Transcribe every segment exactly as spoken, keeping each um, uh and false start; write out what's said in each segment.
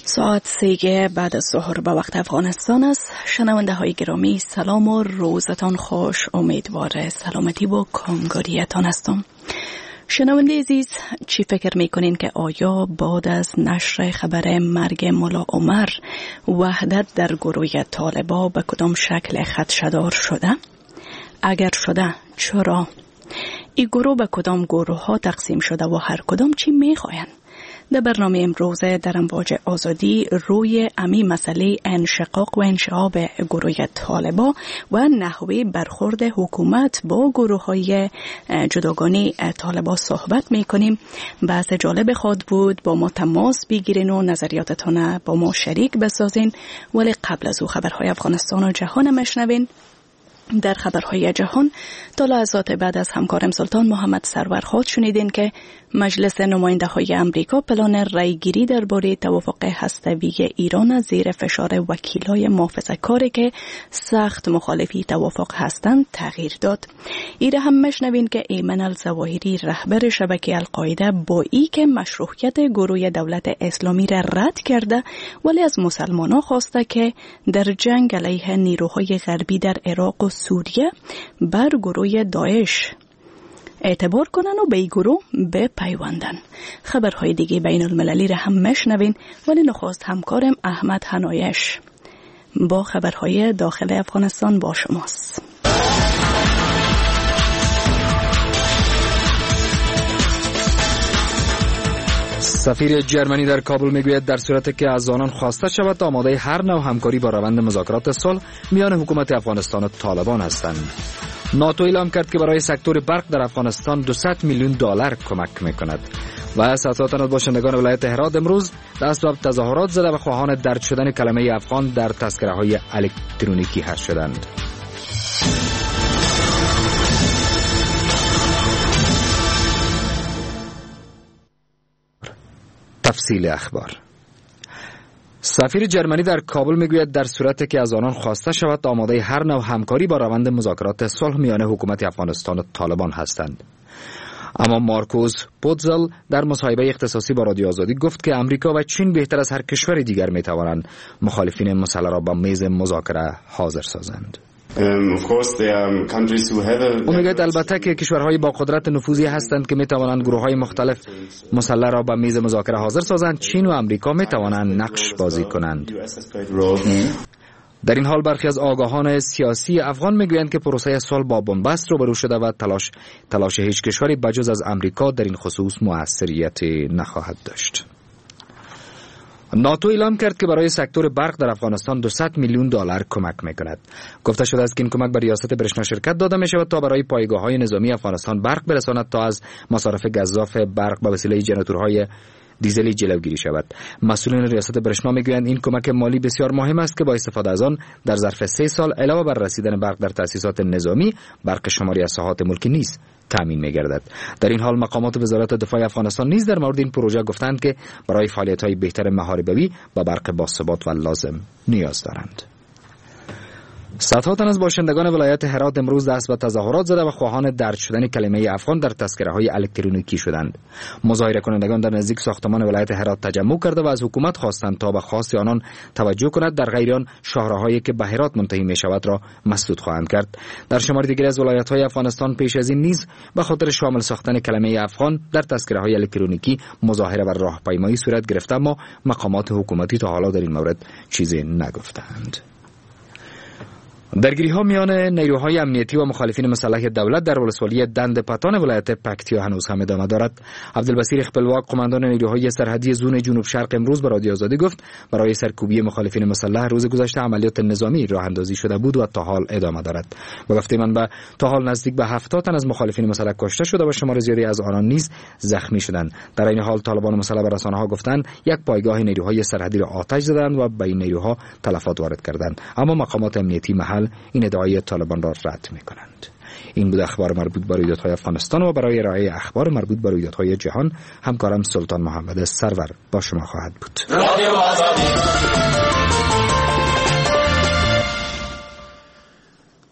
ساعت سه بعد از ظهر به وقت افغانستان است. شنونده های گرامی سلام و روزتان خوش. امیدوار سلامتی و کامگاریتان هستم. شنونده عزیز، چی فکر میکنین که آیا بعد از نشر خبر مرگ ملا عمر وحدت در گروه طالبا به کدام شکل خدشه‌دار شده؟ اگر شده چرا؟ این گروه به کدام گروه ها تقسیم شده و هر کدام چی میخواین؟ در برنامه امروزه در امواج آزادی روی امی مسئله انشقاق و انشعاب گروه طالبا و نحوه برخورد حکومت با گروه های جداگانه طالبا صحبت میکنیم. بحث جالب خود بود، با ما تماس بگیرین و نظریاتتان با ما شریک بسازین. ولی قبل از او خبرهای افغانستان و جهان مشنوین. در خبرهای جهان تا لحظات بعد از همکارم سلطان محمد سرور خود شنیدین که مجلس نماینده های امریکا پلان رایگیری درباره توافق هسته‌ای ایران از زیر فشار وکیلای محافظه‌کاری که سخت مخالفی توافق هستند تغییر داد. ایره هم مشنوین که ایمن الظواهری رهبر شبکه القاعده با ای که مشروعیت گروه دولت اسلامی را رد کرده ولی از مسلمانان خواسته که در جنگ علیه نیروهای غربی در عراق و سوریه بر گروه داعش اعتبار کنن و به این گروه بپیوندن. خبرهای دیگه بین المللی را هم مشنوین، ولی نخست همکارم احمد حنایش با خبرهای داخل افغانستان با شماست. سفیر جرمنی در کابل میگوید در صورتی که از آنان خواسته شود آماده هر نوع همکاری با روند مذاکرات صلح میان حکومت افغانستان و طالبان هستند. ناتو اعلام کرد که برای سکتور برق در افغانستان دویست میلیون دلار کمک میکند. و ساتاتان از باشندگان ولایت هرات امروز در اسباب تظاهرات زده و خواهان درج شدن کلمه افغان در تذکره های الکترونیکی حذف شدند. تفصیل اخبار. سفیر جرمنی در کابل میگوید در صورتی که از آنان خواسته شود آماده هر نوع همکاری با روند مذاکرات صلح میان حکومت افغانستان و طالبان هستند. اما مارکوس پودزل در مصاحبه اختصاصی با رادیو آزادی گفت که امریکا و چین بهتر از هر کشور دیگر میتوانند مخالفین مسلح را با میز مذاکره حاضر سازند. او میگوید البته که کشورهای با قدرت نفوذی هستند که میتوانند گروه‌های مختلف مسلح را به میز مذاکره حاضر سازند. چین و امریکا میتوانند نقش بازی کنند. در این حال برخی از آگاهان سیاسی افغان میگویند که پروسه صلح با بنبست روبرو شده و تلاش تلاش هیچ کشوری بجز از امریکا در این خصوص موثریت نخواهد داشت. ناتو اعلام کرد که برای سکتور برق در افغانستان دویست میلیون دلار کمک میکند. گفته شده است که این کمک به ریاست برشنا شرکت داده می شود تا برای پایگاه‌های نظامی افغانستان برق برساند تا از مصارف گزاف برق به وسیله جنراتورهای دیزلی جلوگیری شود. مسئولین ریاست برشنا میگویند این کمک مالی بسیار مهم است که با استفاده از آن در ظرف سه سال علاوه بر رسیدن برق در تأسیسات نظامی، برق شماری از ساحات ملکی نیز تامین می‌گردد. در این حال مقامات وزارت دفاع افغانستان نیز در مورد این پروژه گفتند که برای فعالیت‌های بهتر محاربوی با برق باثبات و لازم نیاز دارند. صدها تن از باشندگان ولایت هرات امروز دست به تظاهرات زده و خواهان درج شدن کلمه افغان در تذکره‌های الکترونیکی شدند. مظاهره کنندگان در نزدیک ساختمان ولایت هرات تجمع کرده و از حکومت خواستند تا به خواست آنان توجه کند، در غیر آن شاهراهایی که به هرات منتهی می‌شود را مسدود خواهند کرد. در شمار دیگر از ولایت‌های افغانستان پیش از این نیز به خاطر شامل ساختن کلمه افغان در تذکره‌های الکترونیکی مظاهره و راهپیمایی صورت گرفته، اما مقامات حکومتی تا حالا در این مورد چیزی نگفتند. درگیری ها میان نیروهای امنیتی و مخالفین مسلح دولت در ولسوالی دند پتان ولایت پکتیا هنوز هم ادامه دارد. عبدالبصیر خپلواک قماندان نیروهای سرحدی زون جنوب شرق امروز به رادیو آزادی گفت برای سرکوبی مخالفین مسلح روز گذشته عملیات نظامی راه اندازی شده بود و تا حال ادامه دارد. به گفته منبع تا حال نزدیک به هفتاد تن از مخالفین مسلح کشته شده و شمار زیادی از آنان نیز زخمی شدند. در این حال طالبان مسلح به رسانه‌ها گفتند یک پایگاه نیروهای سرحدی را آتش زدند و به این نیروها تلفات وارد کردند، اما مقامات امنیتی محل این ادعای طالبان را رد می‌کنند. این بود اخبار مربوط به رویدادهای افغانستان و برای ارائه اخبار مربوط به رویدادهای جهان همکارم سلطان محمد سرور با شما خواهد بود.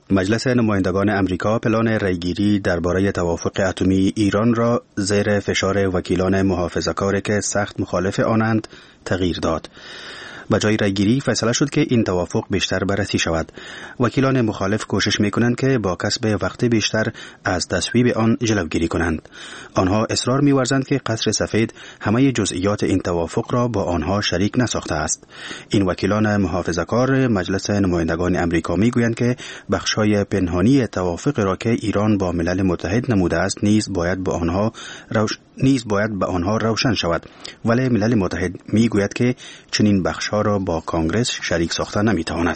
مجلس نمایندگان امریکا پلان رایگیری درباره توافق اتمی ایران را زیر فشار وکیلان محافظه‌کار که سخت مخالف آنند تغییر داد. با جای رایگیری فیصله شد که این توافق بیشتر بررسی شود. وکیلان مخالف کوشش می‌کنند که با کسب وقت بیشتر از تصویب آن جلوگیری کنند. آنها اصرار می‌ورزند که قصر سفید همه جزئیات این توافق را با آنها شریک نساخته است. این وکیلان محافظه‌کار مجلس نمایندگان امریکا می‌گویند که بخش‌های پنهانی توافق را که ایران با ملل متحد نموده است نیز باید با آنها روش... نیز باید به آنها روشن شود، ولی ملل متحد می‌گوید که چنین بخش‌ها را با کانگرس شریک ساخته نمی‌تواند.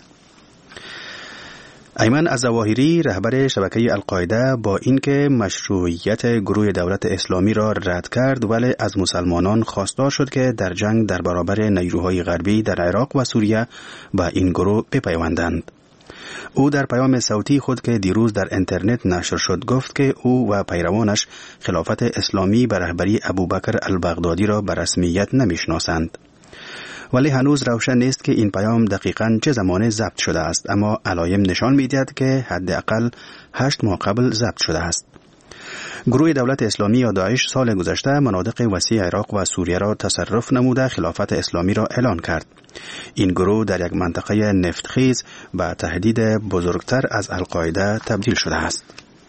ایمن الظواهری رهبر شبکه القاعده با اینکه مشروعیت گروه دولت اسلامی را رد کرد ولی از مسلمانان خواستار شد که در جنگ در برابر نیروهای غربی در عراق و سوریه با این گروه بپیوندند. او در پیام صوتی خود که دیروز در اینترنت نشر شد گفت که او و پیروانش خلافت اسلامی به رهبری ابوبکر البغدادی را به رسمیت نمی‌شناسند. ولی هنوز روشن نیست که این پیام دقیقاً چه زمان ضبط شده است، اما علایم نشان می‌دهد که حداقل هشت ماه قبل ضبط شده است. گروه دولت اسلامی یا داعش سال گذشته مناطق وسیع عراق و سوریه را تصرف نموده خلافت اسلامی را اعلان کرد. این گروه در یک منطقه نفتخیز به تهدید بزرگتر از القاعده تبدیل شده است.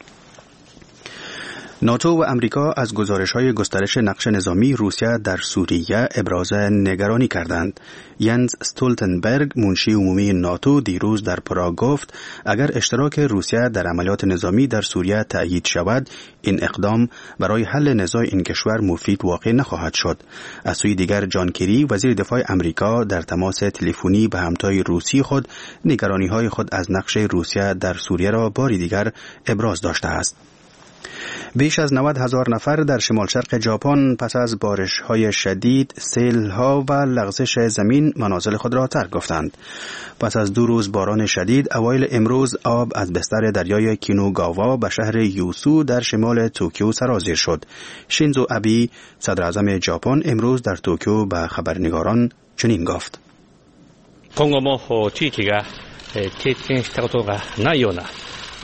ناتو و امریکا از گزارش‌های گسترش نقش نظامی روسیه در سوریه ابراز نگرانی کردند. ینز استولتنبرگ منشی عمومی ناتو دیروز در پراگ گفت اگر اشتراک روسیه در عملیات نظامی در سوریه تأیید شود، این اقدام برای حل نزاع این کشور مفید واقع نخواهد شد. از سوی دیگر جان کری وزیر دفاع امریکا در تماس تلفنی به همتای روسی خود نگرانی‌های خود از نقش روسیه در سوریه را باری دیگر ابراز داشته است. بیش از نود هزار نفر در شمال شرق ژاپن پس از بارش‌های شدید، سیل‌ها و لغزش زمین منازل خود را ترک گفتند. پس از دو روز باران شدید، اوایل امروز آب از بستر دریای کینوگاوا به شهر یوسو در شمال توکیو سرازیر شد. شینزو ابی، صدر اعظم ژاپن، امروز در توکیو به خبرنگاران چنین گفت: 今後も地域が経験したことがないような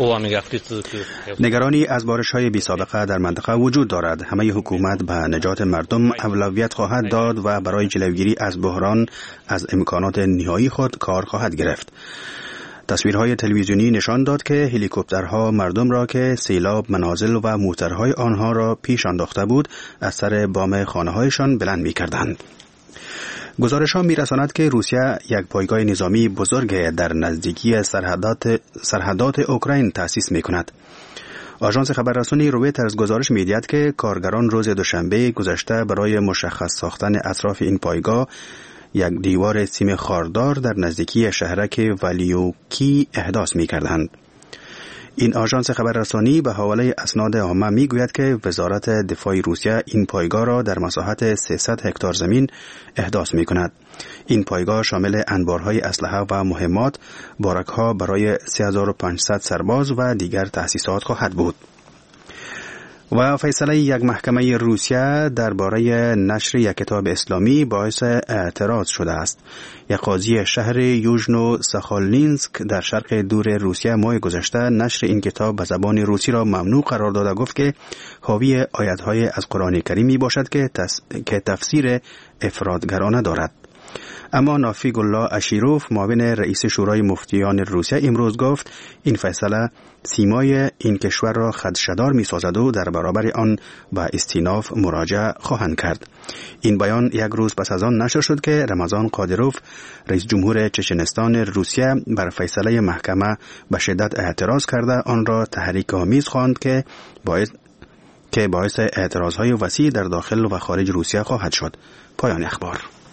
نگرانی از بارش‌های بی‌سابقه در منطقه وجود دارد. همه حکومت به نجات مردم اولویت خواهد داد و برای جلوگیری از بحران از امکانات نهایی خود کار خواهد گرفت. تصویرهای تلویزیونی نشان داد که هلیکوپترها مردم را که سیلاب منازل و موترهای آنها را پیش انداخته بود از سر بام خانه‌هایشان بلند می‌کردند. گزارش ها می رساند که روسیه یک پایگاه نظامی بزرگ در نزدیکی سرحدات, سرحدات اوکراین تأسیس می کند. آژانس خبررسانی رویترز گزارش می دهد که کارگران روز دوشنبه گذشته برای مشخص ساختن اطراف این پایگاه یک دیوار سیم خاردار در نزدیکی شهرک والیوکی احداث می کردند. این آژانس خبررسانی به حواله اسناد عامه میگوید که وزارت دفاع روسیه این پایگاه را در مساحت سیصد هکتار زمین احداث میکند. این پایگاه شامل انبارهای اسلحه و مهمات، بارک‌ها برای سه هزار و پانصد سرباز و دیگر تأسیسات خواهد بود. و فیصله یک محکمه روسیه درباره نشر یک کتاب اسلامی باعث اعتراض شده است. یک قاضی شهر یوژنو ساخالینسک در شرق دور روسیه ماه گذشته نشر این کتاب به زبان روسی را ممنوع قرار داده گفت که حاوی آیات‌های از قرآن کریم می باشد که, تس... که تفسیر افراطگرانه دارد. اما نافیگ الله اشیروف معاون رئیس شورای مفتیان روسیه امروز گفت این فیصله سیمای این کشور را خدشه‌دار می‌سازد و در برابر آن به استیناف مراجعه خواهند کرد. این بیان یک روز پس از آن نشر شد که رمضان قادروف رئیس جمهور چچنستان روسیه بر فیصله محکمه به شدت اعتراض کرده آن را تحریک آمیز خواند که باعث که باعث اعتراض‌های وسیع در داخل و خارج روسیه خواهد شد. پایان اخبار.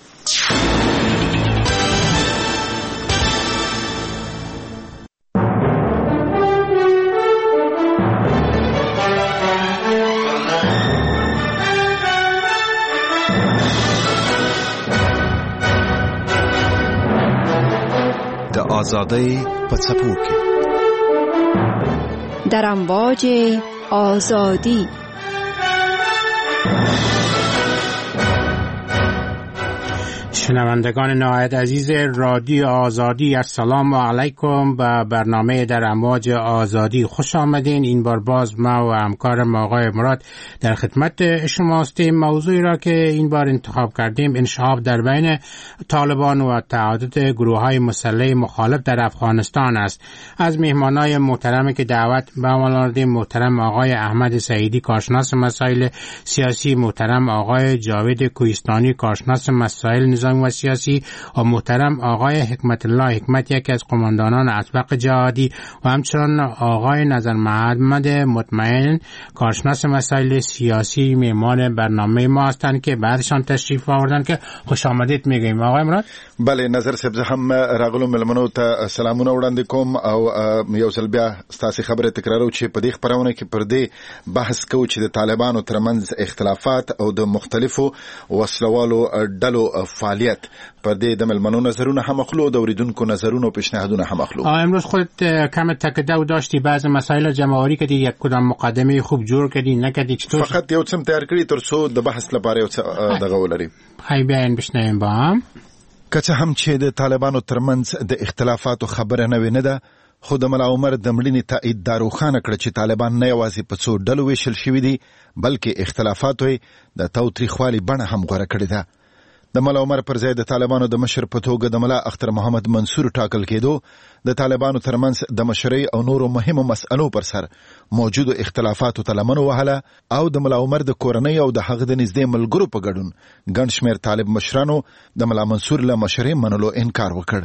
آزاده پڅپوک در امواج آزادی. شنوندگان نهایت عزیز رادیو آزادی، السلام علیکم. به برنامه در امواج آزادی خوش آمدین. این بار باز ما و همکارم آقای مراد در خدمت شما هستیم. موضوعی را که این بار انتخاب کردیم انشعاب در بین طالبان و تعدد گروه های مسلح مخالف در افغانستان است. از مهمانای محترمی که دعوت به ما کردیم محترم آقای احمد سعیدی کارشناس مسائل سیاسی، محترم آقای جاوید کوهستانی کارشناس مسائل نظامی و سیاسی و محترم آقای حکمت الله حکمت یکی از قماندانان اسبق جهادی و همچنان آقای نظر محمد مطمئن کارشناس مسائل سیاسی مهمان برنامه ما هستند که بعدشان تشریف آوردن که خوش آمدید میگیم. آقای مراد. بله نظر سبزه هم راغلو ملمنو ته سلامونه وړاندې کوم او یو ځل بیا ستاسو خبره تکرارو چې په دې خبرونه کې پر دې بحث کوو چې د طالبانو ترمنځ اختلافات او د مختلفو وسلوالو ډلو فعالیت پر دې د ملمنو نظرونه هم اخلو د اوریدونکو نظرونه او پیشنهادونه هم اخلو. امروز خودت کم تکده و داشتی بعض مسائل جمعوری کردی، یک کدام مقدمه خوب جور کردی نکردی چطور؟ فقط یو څه تیار کړی تر څو د بحث لپاره یو څه دغه ولري. هی بیان بشنویم با هم. که څه هم چې د طالبانو ترمنځ د اختلافاتو خبره نه ویني ده، خو د ملا عمر د مړینې تایید دا روښانه کړ چې طالبان نه یوازې په څو ډلو ویشل شوي دي بلکې اختلافاتو یې د تاوتریخوالي بڼه هم غوره کړې ده. د ملا عمر پر ځای د طالبانو د مشر په توګه د ملا اختر محمد منصور ټاکل کېدو د طالبانو ترمنځ د مشرۍ او نورو مهمو مسألو پر سر موجودو اختلافاتو ته لمن وهله او د ملا عمر د کورنۍ او د هغه د نږدې ملګرو په ګډون ګڼ شمېر طالب مشرانو د ملا منصور له مشرۍ منلو انکار وکړ.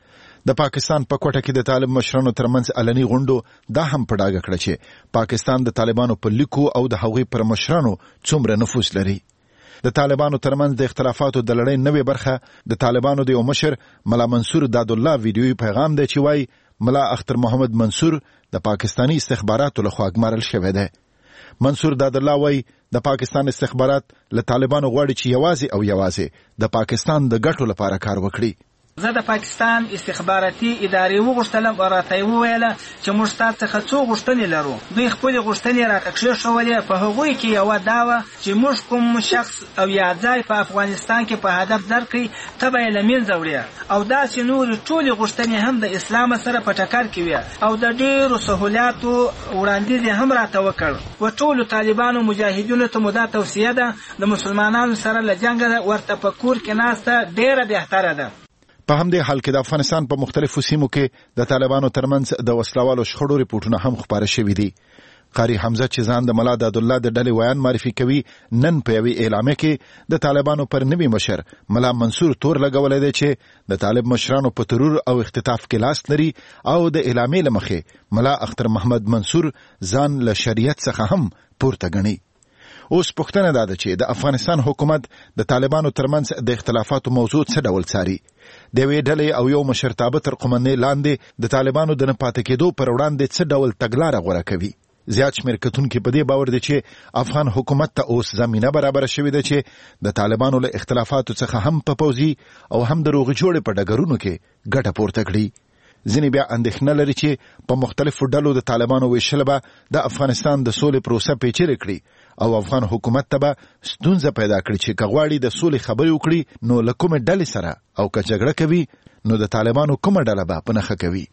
د پاکستان په کوټه کې د طالب مشرانو ترمنځ علني غونډو دا هم په ډاګه کړه چې پاکستان د طالبانو په لیکو او د هغوی پر مشرانو څومره نفوذ لري. د طالبانو ترمنځ د اختلافاتو د لړۍ نوې برخه د طالبانو د یو مشر ملا منصور دادالله ویډیوي پیغام دی چې وایي ملا اختر محمد منصور د پاکستانی استخباراتو لخوا ګمارل شوی دی. منصور دادالله وایي د پاکستان استخبارات له طالبانو غواړي چې یوازې او یوازې د پاکستان د ګټو لپاره کار وکړي. زه د پاکستان استخباراتي ادارې وغوښتلم او راته یې وویله چې موږ ستاسو څخه څو غوښتنې لرو. دوی خپلې غوښتنې راته کښېښولې. په هغوی کې یوه دا وه چې موږ کوم شخص او یا ځای په افغانستان کې په هدف درکړي ته به یې له منځه وړې او داسې نورې ټولې غوښتنې هم د اسلام سره په ټکر کې وې او د ډېرو سهولیاتو وړاندیز یې هم راته وکړ. و ټولو طالبانو مجاهدینو ته مو دا توصیه ده د مسلمانانو سره له جنګه ورته په کور کې ناسته ډېره بهتره ده. په همدې حال کې د افغانستان په مختلفو سیمو کې د طالبانو ترمنځ د وسلوالو شخړو ریپورټونه هم خپاره شوي دي. قاری حمزه چې ځان د ملا دادالله د ډلې ویان معرفي کوي نن په یوې اعلامیه کې د طالبانو پر نوي مشر ملا منصور تور لګولی دی چې د طالب مشرانو په ترور او اختطاف کې لاس لري او د اعلامیې له مخې ملا اختر محمد منصور ځان له شریعت څخه هم پورته ګڼي. اوس پوښتنه دا ده چې د افغانستان حکومت د طالبانو ترمنځ د اختلافاتو موضوع څه ډول څاري؟ د یوې ډلې او یو مشرتابه تر قمندې لاندې د طالبانو د نه پاتې کېدو پر وړاندې څه ډول تګلاره غوره کوي؟ زیات شمېر کتونکي په دې باور دي چې افغان حکومت ته اوس زمینه برابره شوې ده چې د طالبانو له اختلافاتو څخه هم په پوځي او هم د روغې جوړې په ډګرونو کې ګټه پورته کړي. ځینې بیا اندېښنه لري چې په مختلفو ډلو د طالبانو ویشل به د افغانستان د سولې پروسه پیچلې کړي او افغان حکومت ته به ستونزه پیدا کړي چې که غواړي د سولې خبرې وکړي نو له کومې ډلې سره او که جګړه کوي نو د طالبانو کومه ډله به په نښه کوي.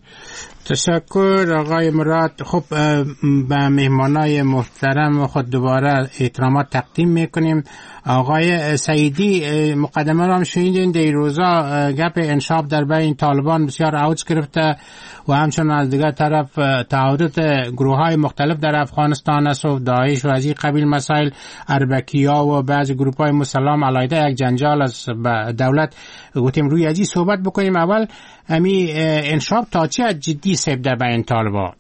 تشکر آقای مراد. خب به مهمانای محترم خود دوباره احترامات تقدیم میکنیم. آقای سعیدی مقدمه را هم شنیدین در روزا گپ انشاب در بین طالبان بسیار اوج گرفته و همچنان از دیگر طرف تعهدات گروه های مختلف در افغانستان است و داعش و از این قبیل مسائل اربکیا و بعضی گروه های مسلم علیه یک جنجال از دولت گفتیم روی ازی صحبت بکنیم. اول امی انشاب تا چه جدی سیب در بین طالبان؟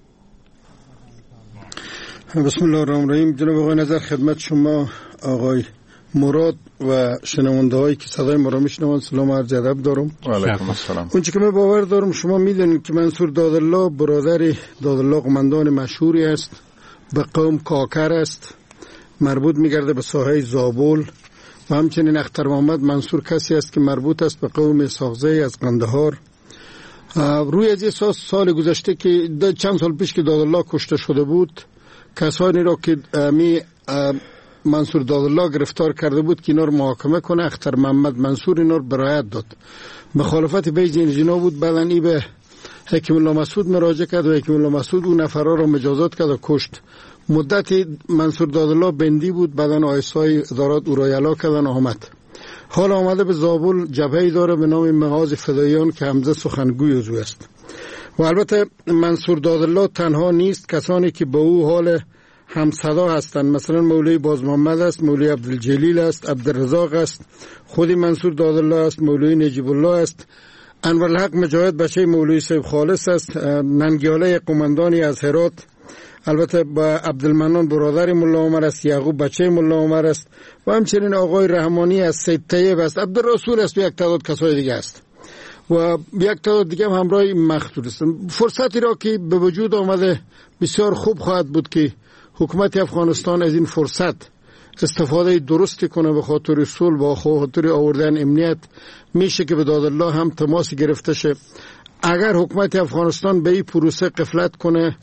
بسم الله الرحمن الرحیم. جناب آقای نظر خدمت شما آقای مراد و شنونده هایی که صدای ما را میشنوند سلام عرض ادب دارم. و علیکم السلام. اونچه که من باور دارم شما میدونید که منصور دادالله برادر دادالله قماندان مشهوری است، به قوم کاکر است، مربوط میگرده به ساحه زابل و همچنین اختر محمد منصور کسی است که مربوط است به قوم ساغزه از قندهار. روی از اساس سال گذشته که چند سال پیش که دادالله کشته شده بود کسانی را که می منصور دادالله گرفتار کرده بود که اینا رو محاکمه کنه. اختر محمد منصور اینا رو برایت داد. مخالفت بیج این جنا بود. بعدن ای به حکیم الله مسعود مراجعه کرد و حکیم الله مسعود اون نفرها رو مجازات کرد و کشت. مدتی منصور دادالله بندی بود. بعدن آیسای ادارات او را یلا کردن آمد. حال آمده به زابل جبهه‌ای داره به نام مغاز فدایان که حمزه سخنگوی عضو است. و البته منصور دادالله تنها نیست. کسانی که به او حال همصدا هستند مثلا مولوی باز محمد است، مولوی عبدالجلیل است، عبدالرزاق است، خودی منصور دادالله است، مولوی نجیب الله است، انورالحق مجاهد بچه مولوی صاحب خالص است، ننگیاله قماندانی از هرات، البته با عبدالمنان برادر ملا عمر است، یعقوب بچه ملا عمر است و همچنین آقای رحمانی از سید طیب است، عبدالرسول است و یک تعداد کسای دیگه است و یک تعداد دیگه هم همراه مقتول است. فرصتی را که به وجود آمده بسیار خوب خواهد بود که حکومت افغانستان از این فرصت استفاده درستی کنه به خاطر صلح و خاطر آوردن امنیت. میشه که به دادالله هم تماس گرفته شه. اگر حکومت افغانستان به این پروسه غفلت کنه،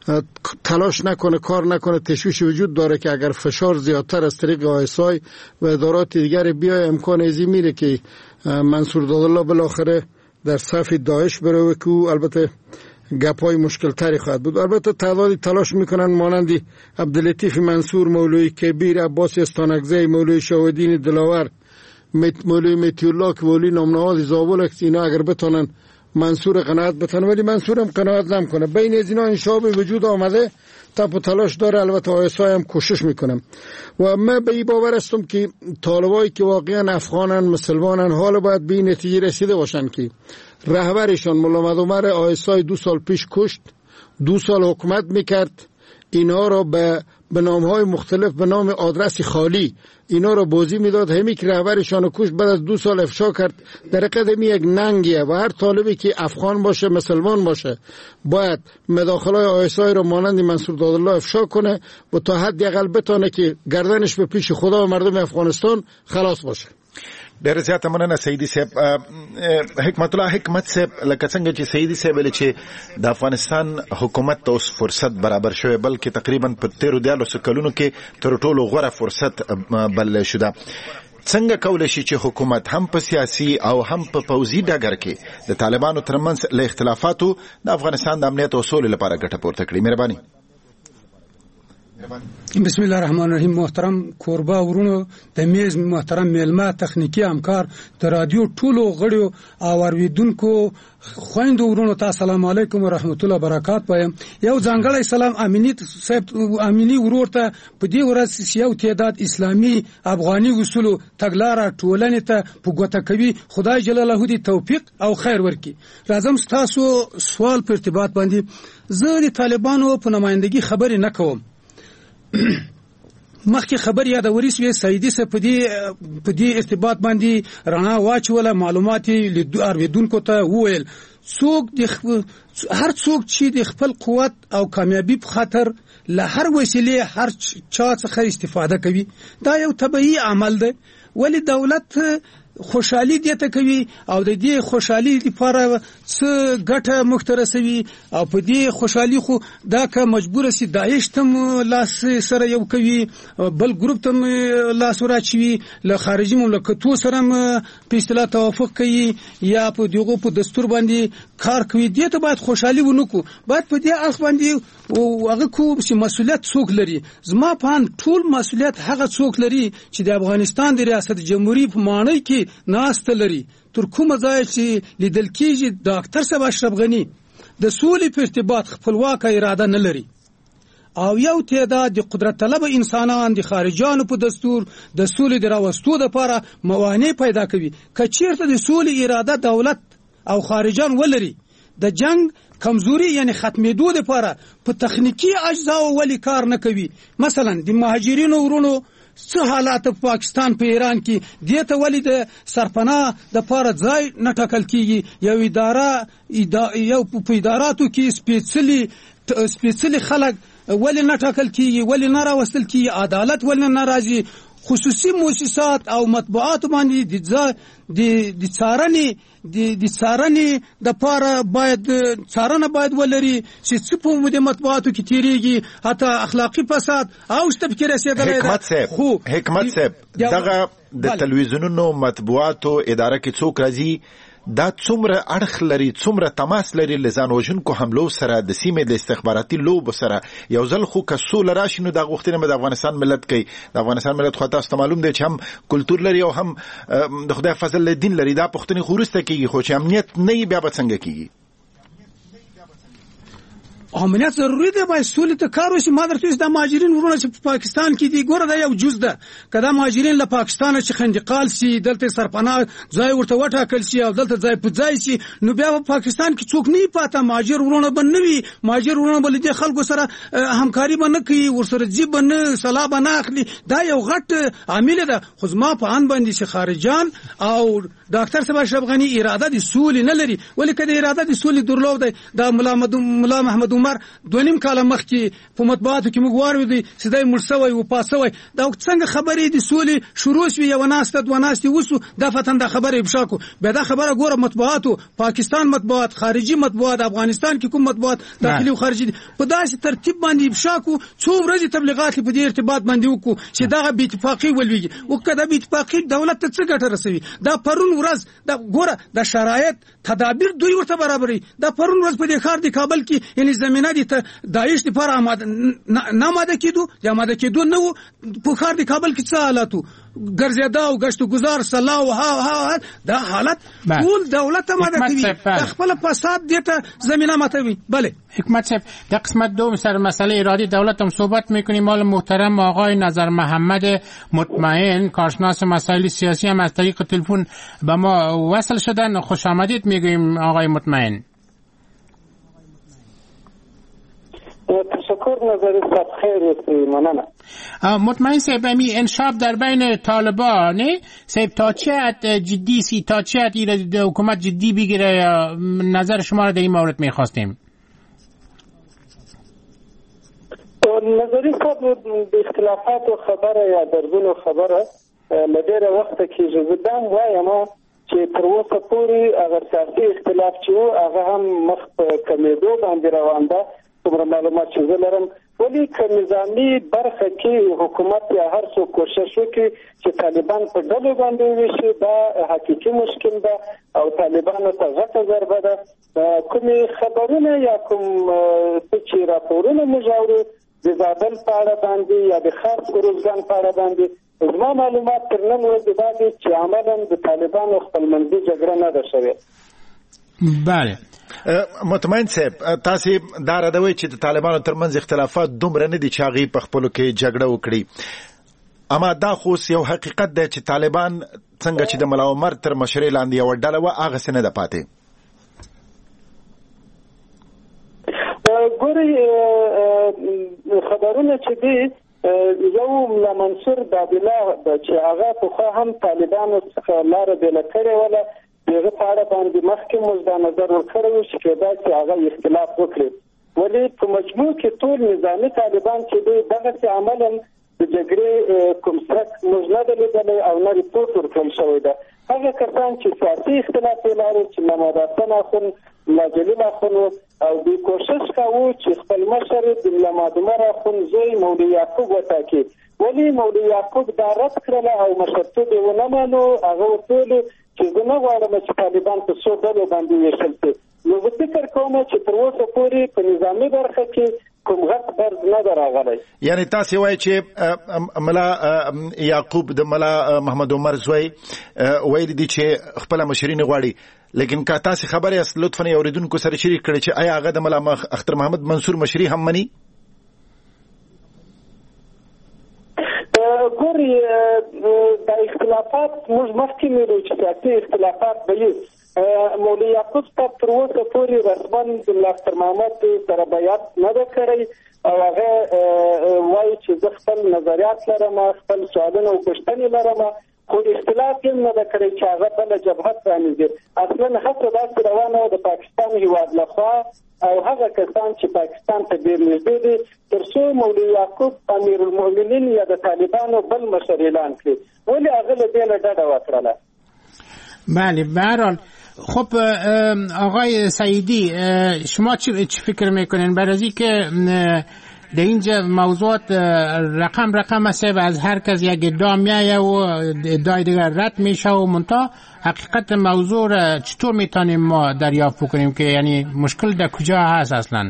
تلاش نکنه، کار نکنه، تشویش وجود داره که اگر فشار زیادتر از طریق آیسای و ادارات دیگر بیای امکان ازی میره که منصور دادالله بالاخره در صف داعش بره که البته گپای مشکل تری خواهد بود. البته تعدادی تلاش میکنن مانند عبداللطیف منصور، مولوی کبیر، عباس استانکزی، مولوی شاهدین دلاور، مولوی متیالله که ولی نامنهاد زابل است. اینا اگر بتونن منصور قناعت بتونه، ولی منصور هم قناعت نمیکنه. بین از اینا انشاء به وجود آمده، تپ و تلاش داره. البته آیسای هم کوشش میکنم و من به این باور هستم که طالبایی که واقعا افغانن، مسلمانن، حالا باید به این نتیجه رسیده باشن که رهبرشان ملا محمد عمر آیسای دو سال پیش کشت، دو سال حکومت میکرد، اینا را به به نامهای مختلف به نام آدرس خالی اینا را بازی میداد. همی که رهبرشان کشت بعد از دو سال افشا کرد. در قدمی یک ننگیه و هر طالبی که افغان باشه، مسلمان باشه، باید مداخلای آیسای را مانند منصور دادالله افشا کنه و تا حد اقل بتونه که گردنش به پیش خدا و مردم افغانستان خلاص باشه. ډېر زیاته مننه سیدي صاحب. حکمت الله حکمت صاحب، لکه څنګه چې سیدي صاحب ویل چې د افغانستان حکومت ته اوس فرصت برابر شوی، بلکې تقریبا په تیرو دیارلسو کلونو کې تر ټولو غوره فرصت بللی شوه. څنګه کولی شي چې حکومت هم په سیاسي او هم په پوځي ډګر کې د طالبانو ترمنځ له اختلافاتو د افغانستان د امنیت او سولې لپاره ګټه پورته کړي؟ مهرباني. بسم الله الرحمن الرحیم. محترم کوربه ورونو، د میز محترم میلمه، تخنیکی همکار، د رادیو ټولو غړیو او اوریدونکو خویندو ورونو ته السلام علیکم و رحمت الله وبرکات. وایم یو ځانګړی سلام امینی صاحب امینی ورور ته په دې ورځ یو تعداد اسلامي افغاني اصولو تګلاره ټولنې ته په ګوته کوي. خدای جلاله دې توفیق او خیر ورکړي. راځم تاسو سوال په ارتباط باندې. زه د طالبانو په نمائندګي خبرې نه کوم. مخکې خبر یادوري سوی سیدي صاحب په دې په دې ارتباط باندې رڼا واچوله، معلومات لیدو اوریدونکو ته وویل. څوک د هر څوک چې د خپل قوت او کامیابی په خاطر له هر وسیلې هر چا څخه استفاده کوي، دا یو طبيعي عمل دی. ولی دولت خوشحالي دیته کوي او د دې خوشحالي لپاره څه ګټه مخترسوي او په دې خوشحالي خو دا که مجبور سي داعش تم لاس سره یو کوي، بل ګروپ تم لاس ورچوي، له خارجي مملکتو سره په اصطلاح توافق کوي یا په دغه په دستور باندې کار کوي. دې ته باید خوشحالي ونکو، باید په دې اصل باندې هغه کو چې مسؤلیت څوک لري. زما په ټول مسؤلیت هغه څوک لري چې د افغانستان د ریاست جمهوریت په معنی کې ناست لري. تر کومه ځای چې لیدل کېږي ډاکټر صاحب اشرف غنی د سولې په ارتباط خپلواکه اراده نه لري او یو تعداد د قدرت طلب انسانان د خارجانو په دستور د سولې د راوستو لپاره موانع پیدا کوي. که چیرته د سولې اراده دولت او خارجان ولري، د جنگ کمزوري یعنی ختمېدو لپاره په تخنیکی اجزاو ولی کار نه کوي. مثلا د مهاجرینو ورونو څه حالات په پاکستان په ایران کې دیته ولی د سرپناه د پاره ځای نه ټاکل کیږي. یو اداره یو په اداراتو کې سپیڅلي سپیڅلي خلک ولی نه ټاکل کیږي، ولی نه راوستل کیږي، عدالت ولی نه راځي، خصوصي مؤسسات او مطبوعات باندې د د د څارنې د د څارنې د پاره باید څارنه باید ولري چې څه په مو د مطبوعاتو کې تیریږي حتی اخلاقی فساد او تفکر رسیدلای حکمت صاحب حکمت صاحب دغه د تلویزیونونو مطبوعاتو اداره کې څوک راځي دا څومره اړخ لري څومره تماس لري لزان وژونکو حملو سره د سیمې د استخباراتي لوب سره یو ځل خو کسول راشي نو د غوښتنې د افغانستان ملت کوي د افغانستان ملت خو تاسو ته معلوم دی چې هم کلچر لري او هم د خدای فضل دین لري دا پښتني خورسته کیږي خو چې امنیت نه بیا به څنګه کیږي امنیت ضروری دی باید سولې ته کار وشي ما درته د مهاجرین ورونه چې په پاکستان کې دي ګوره دا یو جز ده کله مهاجرین له پاکستان چې خندقال سي دلته سرپناه ځای ورته وټاکل شي او دلته ځای په ځای شي نو بیا په پاکستان کې څوک نه پاته مهاجر ورونه بنوي مهاجر ورونه بل دي خلکو سره همکاري بنه کوي ورسره جيب بنه صلاح بنه اخلي دا یو غټ عامل ده خو ما په ان باندې چې خارجان او ډاکټر صاحب اشرف غنی اراده دي سولې نه لري ولې کله اراده دي سولې درلود دا مولا مولا محمد عمر دونیم کاله مخکې په مطبوعاتو کې موږ واردی چې دای مرسوي او پاسوي دا څنګه خبرې دي سولې شروع شوی یو ناست د وناستي وسو د فتن د خبرې بشاکو به دا خبره ګوره مطبوعاتو پاکستان مطبوعات خارجي مطبوعات افغانستان کې کوم مطبوعات داخلي او خارجي په داسې ترتیب باندې بشاکو څو ورځې تبلیغات په دې ارتباط باندې وکړو چې دا به اتفاقی ولوي او کله به اتفاقی دولت ته څه ګټه رسوي دا پرون ورځ دا ګوره د شرایط تدابیر دوی ورته برابرې دا پرون ورځ په دې ښار د کابل کې یعنی زمينه دي ته داعش لپاره آماده نه آماده کېدو یا آماده کېدو نه وو په ښار د کابل کې څه حالاتو ګرځېدا او گشت گزار صلاح او ها ها دا حالت ټول دولت آماده کوي خپل فساد دیتا زمينه ماتوي بله حکمت صاحب در قسمت دوم سر مسئله ایرادی دولت هم صحبت میکنیم. مال محترم آقای نظر محمد مطمئن کارشناس مسائل سیاسی هم از طریق تلفن به ما وصل شدن. خوش آمدید میگویم آقای مطمئن. تشکر نظر صاحب خیر است مننه. مطمئن صاحب امی انشاب در بین طالبان صاحب تا چه حد جدی سی تا چه حد حکومت جدی بگیره نظر شما را در این مورد میخواستیم. نظری صاحب به اختلافات و خبره یا دربون و خبره لدیر وقت که جزدان وایم چې تر اوسه پورې هغه سیاسي اختلاف چې و هغه هم مخ په کمیدو باندې روان ده. څومره معلومات چې زه لرم ولې که نظامي برخه کې حکومت یا هر څوک کوشش وکړي چې طالبان په ډلو باندې وویشي دا حقیقي مشکل ده او طالبانو ته غټه ضربه ده. کومې خبرونه یا کوم څه چې راپورونه موږ اورو د زابل په اړه باندې یا د خاص ارزګان په اړه باندې زما معلومات تر نن ورځې دا دي چې عملاً د طالبانو خپلمنځي جګړه نه ده شوې. بله مطمئن صاحب تاسو دا راډوي چې د طالبانو ترمنځ اختلافات دومره نه دي چې هغه په خپلو کې جګړه وکړي. اما دا خو یو حقیقت دی چې طالبان څنګه چې د ملا عمر تر مشرۍ لاندې یو ډله و هغه څه نه ده پاتې. ګوري خبرونه چې دي یو ملا منصور بابلا چې هغه په هم طالبانو څخه لار بیل کړې ولا دغه په اړه باندې مخکې موږ دا نظر ورکړو چې کېدا چې هغه اختلاف وکړي ولې په مجموع کې ټول نظامي طالبان چې دوی دغه عملاً د جګړې کوم څه موږ نه دلیدلې او نه ریپورت ورکړل شوی ده. هغه کسان چې سیاسي اختلاف لري چې محمد حسن اخون مجلل اخون او دوی کوشش کوي چې خپل مشر د محمد عمر اخون زوی مولوي یعقوب وټاکي ولې مولوي یعقوب دا رد کړل او مشرتوب یې ونه منو هغه ټول چې زما غواړم چې طالبان په څو ډلو باندې ویشل شي. نو زه فکر کوم چې تر اوسه پورې په نظامي برخه کې کوم غټ برز نه راغلی. یعنی تاسو وایي چې ملا یعقوب د ملا محمد عمر زوی ویل دي چې خپل مشرین غواړي لیکن که تاسو خبره اس لطفا اوریدونکو سره شریک کړئ چې آیا هغه د ملا اختر محمد منصور مشري هم مني؟ ګوري دا اختلافات موږ مخکې مېرو چې سیاسي اختلافات به وي. مولوي یعقوب صاحب تر اوسه پورې رسما د اختر محمد سره بیعت نه ده کړی او هغه وایي چې زه خپل نظریات لرم خپل سوالونه او پوښتنې لرم خو اختلاف یې نه ده کړی چې هغه بله جبهه پرانیزي. اصلا هڅه داسې روانه وه د پاکستان هېواد لخوا او هغه کسان چې پاکستان ته ډېر نږدې دي تر څو مولوي یعقوب امیرالمؤمنین یا د طالبانو بل مشر اعلان کړي. ولې هغه له دې نه ډډه وکړله؟ بله به هر حال خب آقای سعیدی شما چی فکر میکنین بر از این که در اینجا موضوعات رقم رقم است و از هر کس یک ادعا میایه و ادعای دیگر رد میشه و منتها حقیقت موضوع را چطور میتونیم ما دریافت بکنیم که یعنی مشکل در کجا هست اصلا؟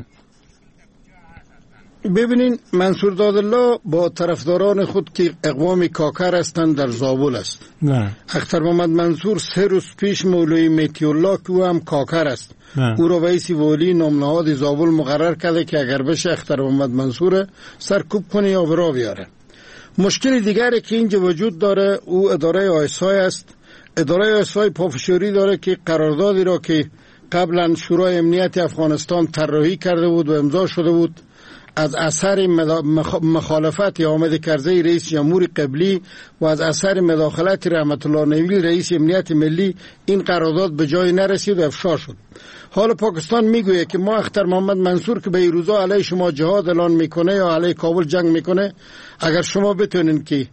ببینین منصور دادالله با طرفداران خود که اقوام کاکر هستند در زابل است. نه. اختر محمد منصور سه روز پیش مولوی میتی الله که او هم کاکر است نه. او را رئیس والی نامنهاد زابل مقرر کرده که اگر بشه اختر محمد منصور سرکوب کنه یا برا بیاره. مشکل دیگری که اینجا وجود داره او اداره آیسای است. اداره آیسای پافشاری داره که قراردادی را که قبلا شورای امنیت افغانستان طراحی کرده بود و امضا شده بود از اثر مخالفت حامد کرزی رئیس جمهور قبلی و از اثر مداخلت رحمت الله نیوی رئیس امنیت ملی این قرارداد به جای نرسید و افشا شد. حال پاکستان میگوید که ما اختر محمد منصور که به این روزا علیه شما جهاد اعلان میکنه یا علیه کابل جنگ میکنه، اگر شما بتونین که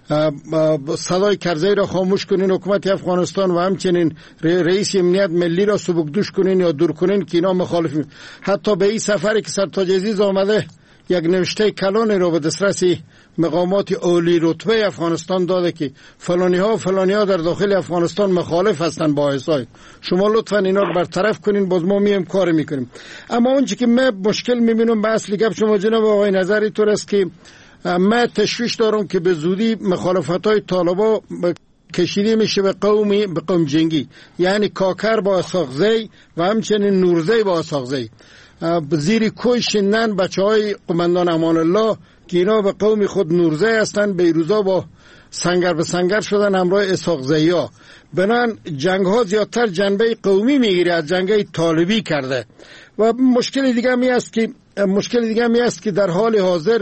صدای کرزی را خاموش کنین، حکومت افغانستان و همچنین رئیس امنیت ملی را سبکدوش کنین یا دور کنین که اینا مخالفین. حتی به این سفری که سرتاج عزیز آمده یک نوشته کلانی را به دسترس مقامات عالی رتبه افغانستان داده که فلانی ها و فلانی ها در داخل افغانستان مخالف هستند با آیسای، شما لطفا اینا رو برطرف کنین، باز ما میم کار میکنیم. اما اون چی که من مشکل میبینم به اصلی گپ شما جناب آقای نظری طور است که من تشویش دارم که به زودی مخالفت های طالبا کشیده میشه به قومی به قوم جنگی، یعنی کاکر با اساقزی و همچنین نورزی با اساقزی زیر کوی شندن بچه های قماندان امان الله که اینا به قوم خود نورزی هستن، بیروزا با سنگر به سنگر شدن همراه اساقزی ها. بنان جنگ ها زیادتر جنبه قومی میگیره از جنگ طالبی کرده. و مشکل دیگه می است که مشکل دیگه می است که در حال حاضر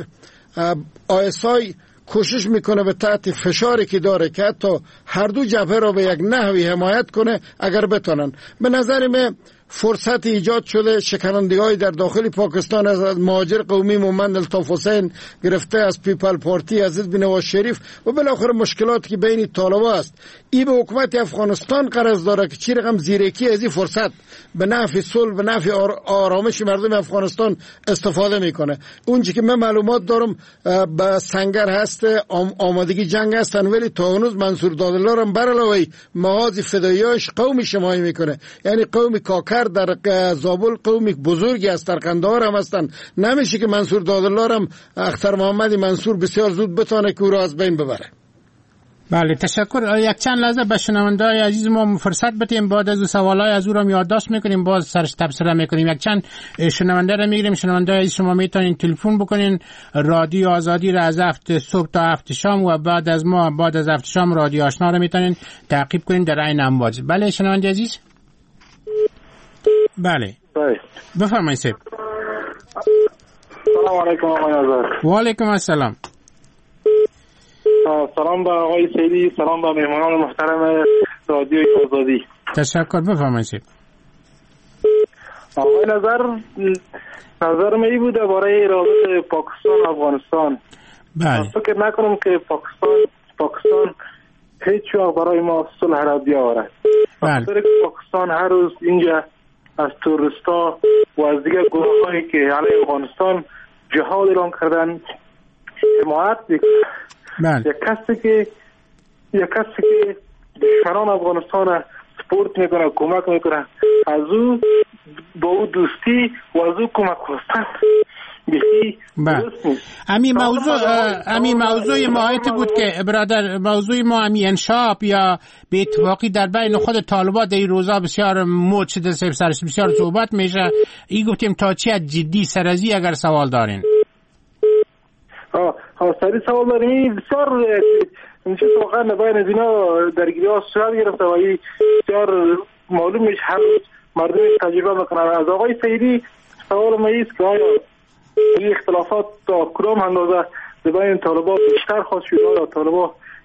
آیسای کوشش میکنه به تحت فشاری که داره که حتی هر دو جبهه را به یک نحوی حمایت کنه اگر بتونن. به نظر من فرصت ایجاد شده، شکنندگی در داخل پاکستان از مهاجر قومی مومند الطاف حسین گرفته از پیپل پارتی از حزب نواز شریف و بالاخره مشکلاتی که بین طالبان است، این به حکومت افغانستان قرض داره که چی رقم زیرکی از این فرصت به نفع صلح به نفع آرامش مردم افغانستان استفاده میکنه. اونجا که من معلومات دارم به سنگر هست آمادگی جنگ هستن، ولی تا هنوز منصور دادالله را بر علاوه محاذ فدایی‌اش قومی شمایی میکنه، یعنی قوم کاکر در زابل قومی بزرگی است، در قندهار هم هستن. نمیشه که منصور دادالله هم اختر محمد منصور بسیار زود بتونه که او را از بین ببره. بله تشکر. یک چند لحظه به شنونده‌های عزیز ما فرصت بدیم، بعد از سوالای از او را یادداشت میکنیم، باز سرش تبصره میکنیم. یک چند شنونده را میگیریم. شنونده‌های عزیز شما میتونین تلفن بکنین رادیو آزادی را از هفت صبح تا هفت شام و بعد از ما بعد از هفت شام رادیو آشنا را میتونین تعقیب کنین در عین امواج. بله شنونده عزیز. بله بفرمایید. سلام علیکم آقای نظر. و علیکم السلام. سلام به آقای سیدی، سلام به مهمانان محترم رادیو آزادی. تشکر. بفرمایید. آقای نظر نظر من بود برای رابطه پاکستان و افغانستان. بله. فکر نکنم که پاکستان پاکستان هیچ وقت برای ما صلح را بیاورد. بله. پاکستان هر روز اینجا از توریستا و از دیگر گروه‌هایی که علیه افغانستان جهاد اعلام کردن حمایت میکنه. بله. یک کسی که یک کسی که دشمنان افغانستان سپورت میکنه، کمک میکنه، از او با او دوستی و از او کمک خواستن بخی. بله. امی موضوع امی موضوع ماهیت بود که برادر موضوع ما امی انشاب یا به اتفاقی در بین خود طالبان در این روزا بسیار مد شده، سرش بسیار صحبت میشه. ای گفتیم تا چی جدی سرازی اگر سوال دارین. ها ها سری سوال داریم. بسیار میشه واقعا بین از اینا درگیری ها صورت گرفته و این بسیار معلوم میشه هر مردم تجربه میکنن. از آقای سیدی سوال ما ایست که آیا این اختلافات تا کدام اندازه بین طالبان بیشتر خواهد شد، آیا طالبان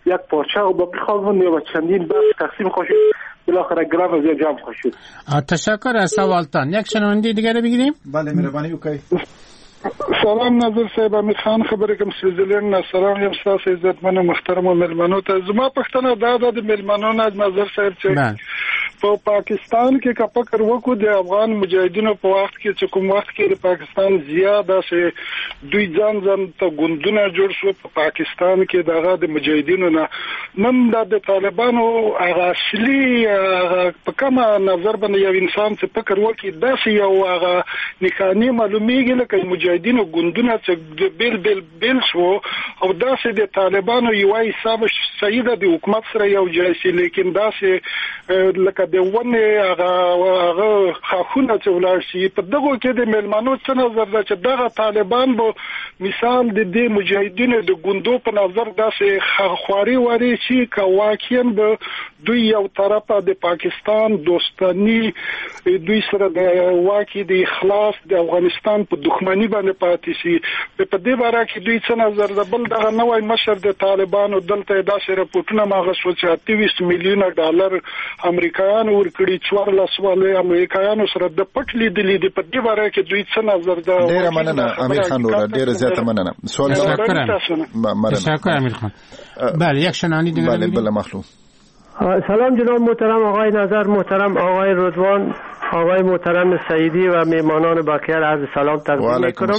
یک پارچه و با بخوابون یا چندین بخش تقسیم خواهد بالاخره گرام از جمع خواهد شد. تشکر از سوالتان. یک شنونده دیگر بگیریم. بله مهربانی وکړئ. سلام نظر صاحب، امیر خان خبره کوم سویزرلند. سلام یم ستاسو عزتمن محترم مېلمنو ته. زما پښتنه دا ده د مېلمنو نه نظر صاحب چې په پاکستان کې که فکر وکړو د افغان مجاهدینو په وخت کې چې کوم وخت کې د پاکستان زیاده سه دوی ځان ځان ته ګوندونه جوړ شو په پاکستان کې دغه د مجاهدینو نه نن د طالبانو هغه اصلي په کومه نظر باندې یو انسان چې فکر وکړي داسې یو هغه نښانې معلومیږي لکه مجاهدینو ګوندونه چې بیل بیل بیل شو او داسې د طالبانو یو حساب صحیح ده د حکومت سره یو جلسه، لیکن داسې لکه د ونه هغه هغه خاخونه چې ولر شي په دغه کې د ملمنو څه نظر ده چې دغه طالبان به مثال د دې مجاهدینو د ګوندو په نظر داسې خواري واري شي که واقعا به دوی یو طرفه د پاکستان دوستانی دوی سره د واقع د اخلاص د افغانستان په دښمنی باندې پاتې شي. په دې باره کې دوی څه نظر ده؟ بل دغه نوې مشر د طالبانو دلته داسې راپورټونه ماغه شو چې اته میلیونه ډالر امریکایانو ورکړي، څوارلس والے امریکایانو سره د پټ لیدلې دي. په دې باره کې دوی څه نظر ده؟ ډیره مننه امیر خان ورا، ډیره زیاته مننه. سوال تشکر امیر خان. بله یک شنانی دیگه. بله بله مخلوق. سلام جناب محترم آقای نظر، محترم آقای رضوان، آقای محترم سعیدی و میهمانان بقیه را عرض سلام تقدیم می‌کنم.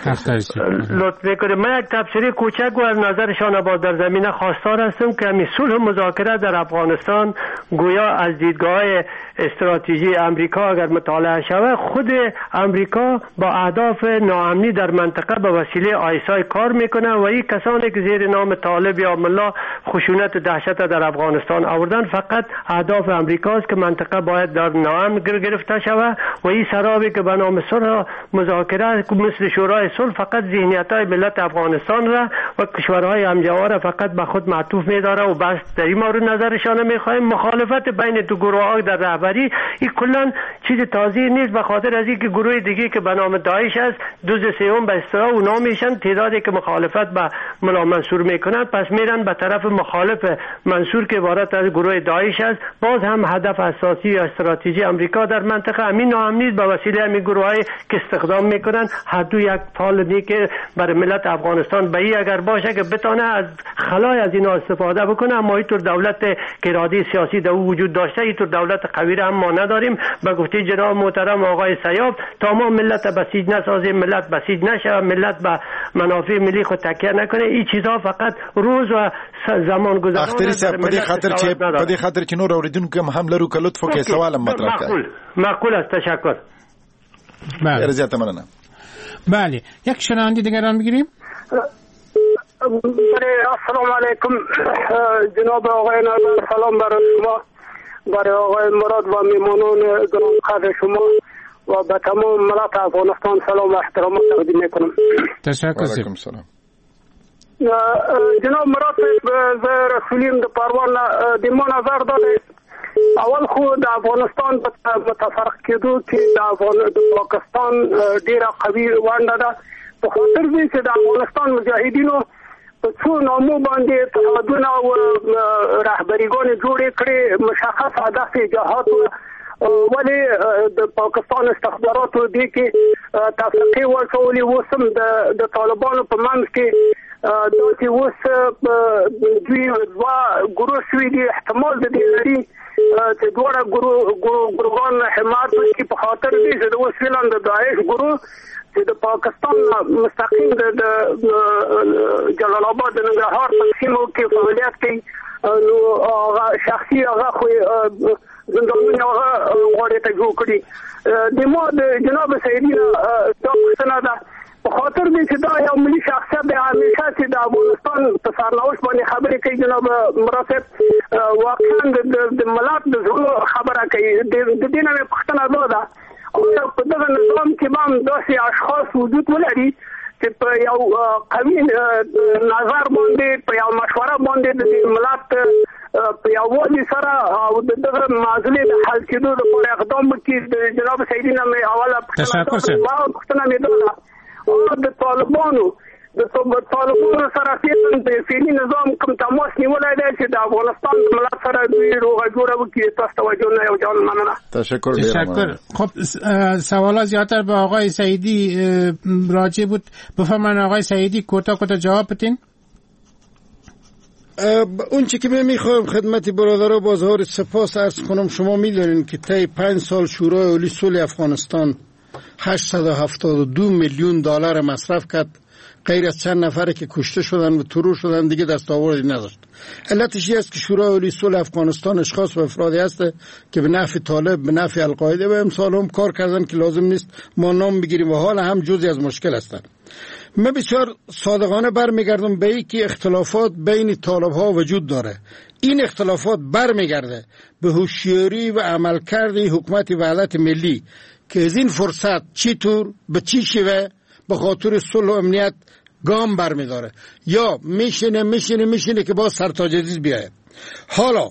لطف می‌کنید من یک تبصره کوچک و از نظرشان با در زمینه خواستار هستم که همین صلح مذاکره در افغانستان گویا از دیدگاه استراتژی امریکا اگر مطالعه شود، خود امریکا با اهداف ناامنی در منطقه به وسیله آیسای کار میکنه و این کسانی که زیر نام طالب یا ملا خشونت و دهشت در افغانستان آوردن فقط اهداف امریکاست که منطقه باید در ناامن گرفته شود و این سرابی که به نام صلح مذاکره مثل شورای صلح فقط ذهنیت‌های ملت افغانستان را و کشورهای همجوار را فقط به خود معطوف می‌داره و بس در این مورد نظرشان می‌خوایم. مخالفت بین دو گروه‌ها در رهبری این کلا چیز تازه نیست، به خاطر از اینکه گروه دیگه که به نام داعش است دوز سوم به اصطلاح اونا میشن، تعدادی که مخالفت به ملا منصور میکنن پس میرن به طرف مخالف منصور که عبارت از گروه داعش است. باز هم هدف اساسی یا استراتژی امریکا در منطقه امین ناامنی به وسیله همین گروه‌های که استخدام میکنن هر دو یک فال دیگه برای ملت افغانستان به این اگر باشه که بتونه از خلای از اینا استفاده بکنه، اما اینطور دولت که اراده سیاسی در وجود داشته اینطور دولت قوی هم ما نداریم. به گفته جناب محترم آقای سیاف تا ما ملت بسیج نسازیم، ملت بسیج نشه، ملت به منافع ملی خود تکیه نکنه، این چیزها فقط روز و زمان گذران اختری صاحب په دې خاطر چې په دې خاطر چې نور اوریدونکو هم لرو که لطف وکړئ سوال مطرح کړئ. معقول معقول است. تشکر. بله زیاده مننه. بله یک شنونده دیگر هم بگیریم. السلام علیکم جناب آقای نظر، سلام برای شما، برای آقای مراد و میمانان گرانقدر شما و به تمام ملت افغانستان سلام و احترام تقدیم میکنم. تشکر. سلام. جناب مراد ز رسولیم د پروان د مو نظر ده اول خو د افغانستان په متفرق کېدو کې د افغان د پاکستان ډیره قوي ونډه ده، په خاطر دې چې د افغانستان مجاهدینو په څو نامو باندې تعهدونه او رهبریګان جوړې کړې، مشخص هدف جهاد ولی د پاکستان استخباراتو دې کې تفریقي ورکولې وسم د طالبانو په منځ کې دا چې اوس دوی دوه ګروه شوي دي، احتمال د دې لري چې دواړه ګروهان حمایت وکړي په خاطر دې چې د اوس فعلا د داعش ګروه چې د پاکستان مستقیم د جلال آباد د ننګرهار په سیمو کې فعالیت کوي، نو هغه شخصي هغه خو زندانونه هغه غواړي ته جوړ کړي. د ما د جناب سعیدي دا پوښتنه ده په خاطر دې چې دا یو ملي شخصیت دی، همیشه چې د افغانستان په سرنوشت باندې خبرې کوي جناب مراتب واقعا د ملت د زړه خبره کوي. د دې نه مې پوښتنه دا ده په دغه نظام کې هم داسې اشخاص وجود ولري چې په یو قوي نظر باندې په یو مشوره باندې د ملت په یو والي سره او دغه معضلې د حل کېدو لپاره اقدام وکړي. د جناب سعیدي نه مې اوله پوښتنه مې دا د طالبانو د طالبانو سره فعلا د فعلي نظام کوم تماس نیولای دی چې د افغانستان د ملت سره دوی روغه جوړه وکړي. تاسو توجه نه یو جان مننه. تشکر تشکر. خب سوالا زیادتر به آقای سعیدی راجع بود. بفرمایید آقای سعیدی کوتاه کوتاه جواب بدین. اون چی که من میخوایم خدمت برادرها بازار سپاس عرض کنم، شما میدونین که طی پنج سال شورای عالی صلح افغانستان هشتصد و هفتاد و دو میلیون دلار مصرف کرد، غیر از چند نفره که کشته شدن و ترور شدن دیگه دستاوردی نداشت. علتش این است که شورای عالی صلح افغانستان اشخاص و افرادی است که به نفع طالب، به نفع القاعده و امثال هم کار کردن که لازم نیست ما نام بگیریم و حال هم جزئی از مشکل هستند. من بسیار صادقانه برمیگردم به اینکه اختلافات بین طالب ها وجود داره. این اختلافات برمیگرده به هوشیاری و عملکرد حکومت وحدت ملی که از این فرصت چی طور به چی شیوه به خاطر صلح و امنیت گام برمیداره، یا میشینه میشینه میشینه که با سرتاجدید بیاید. حالا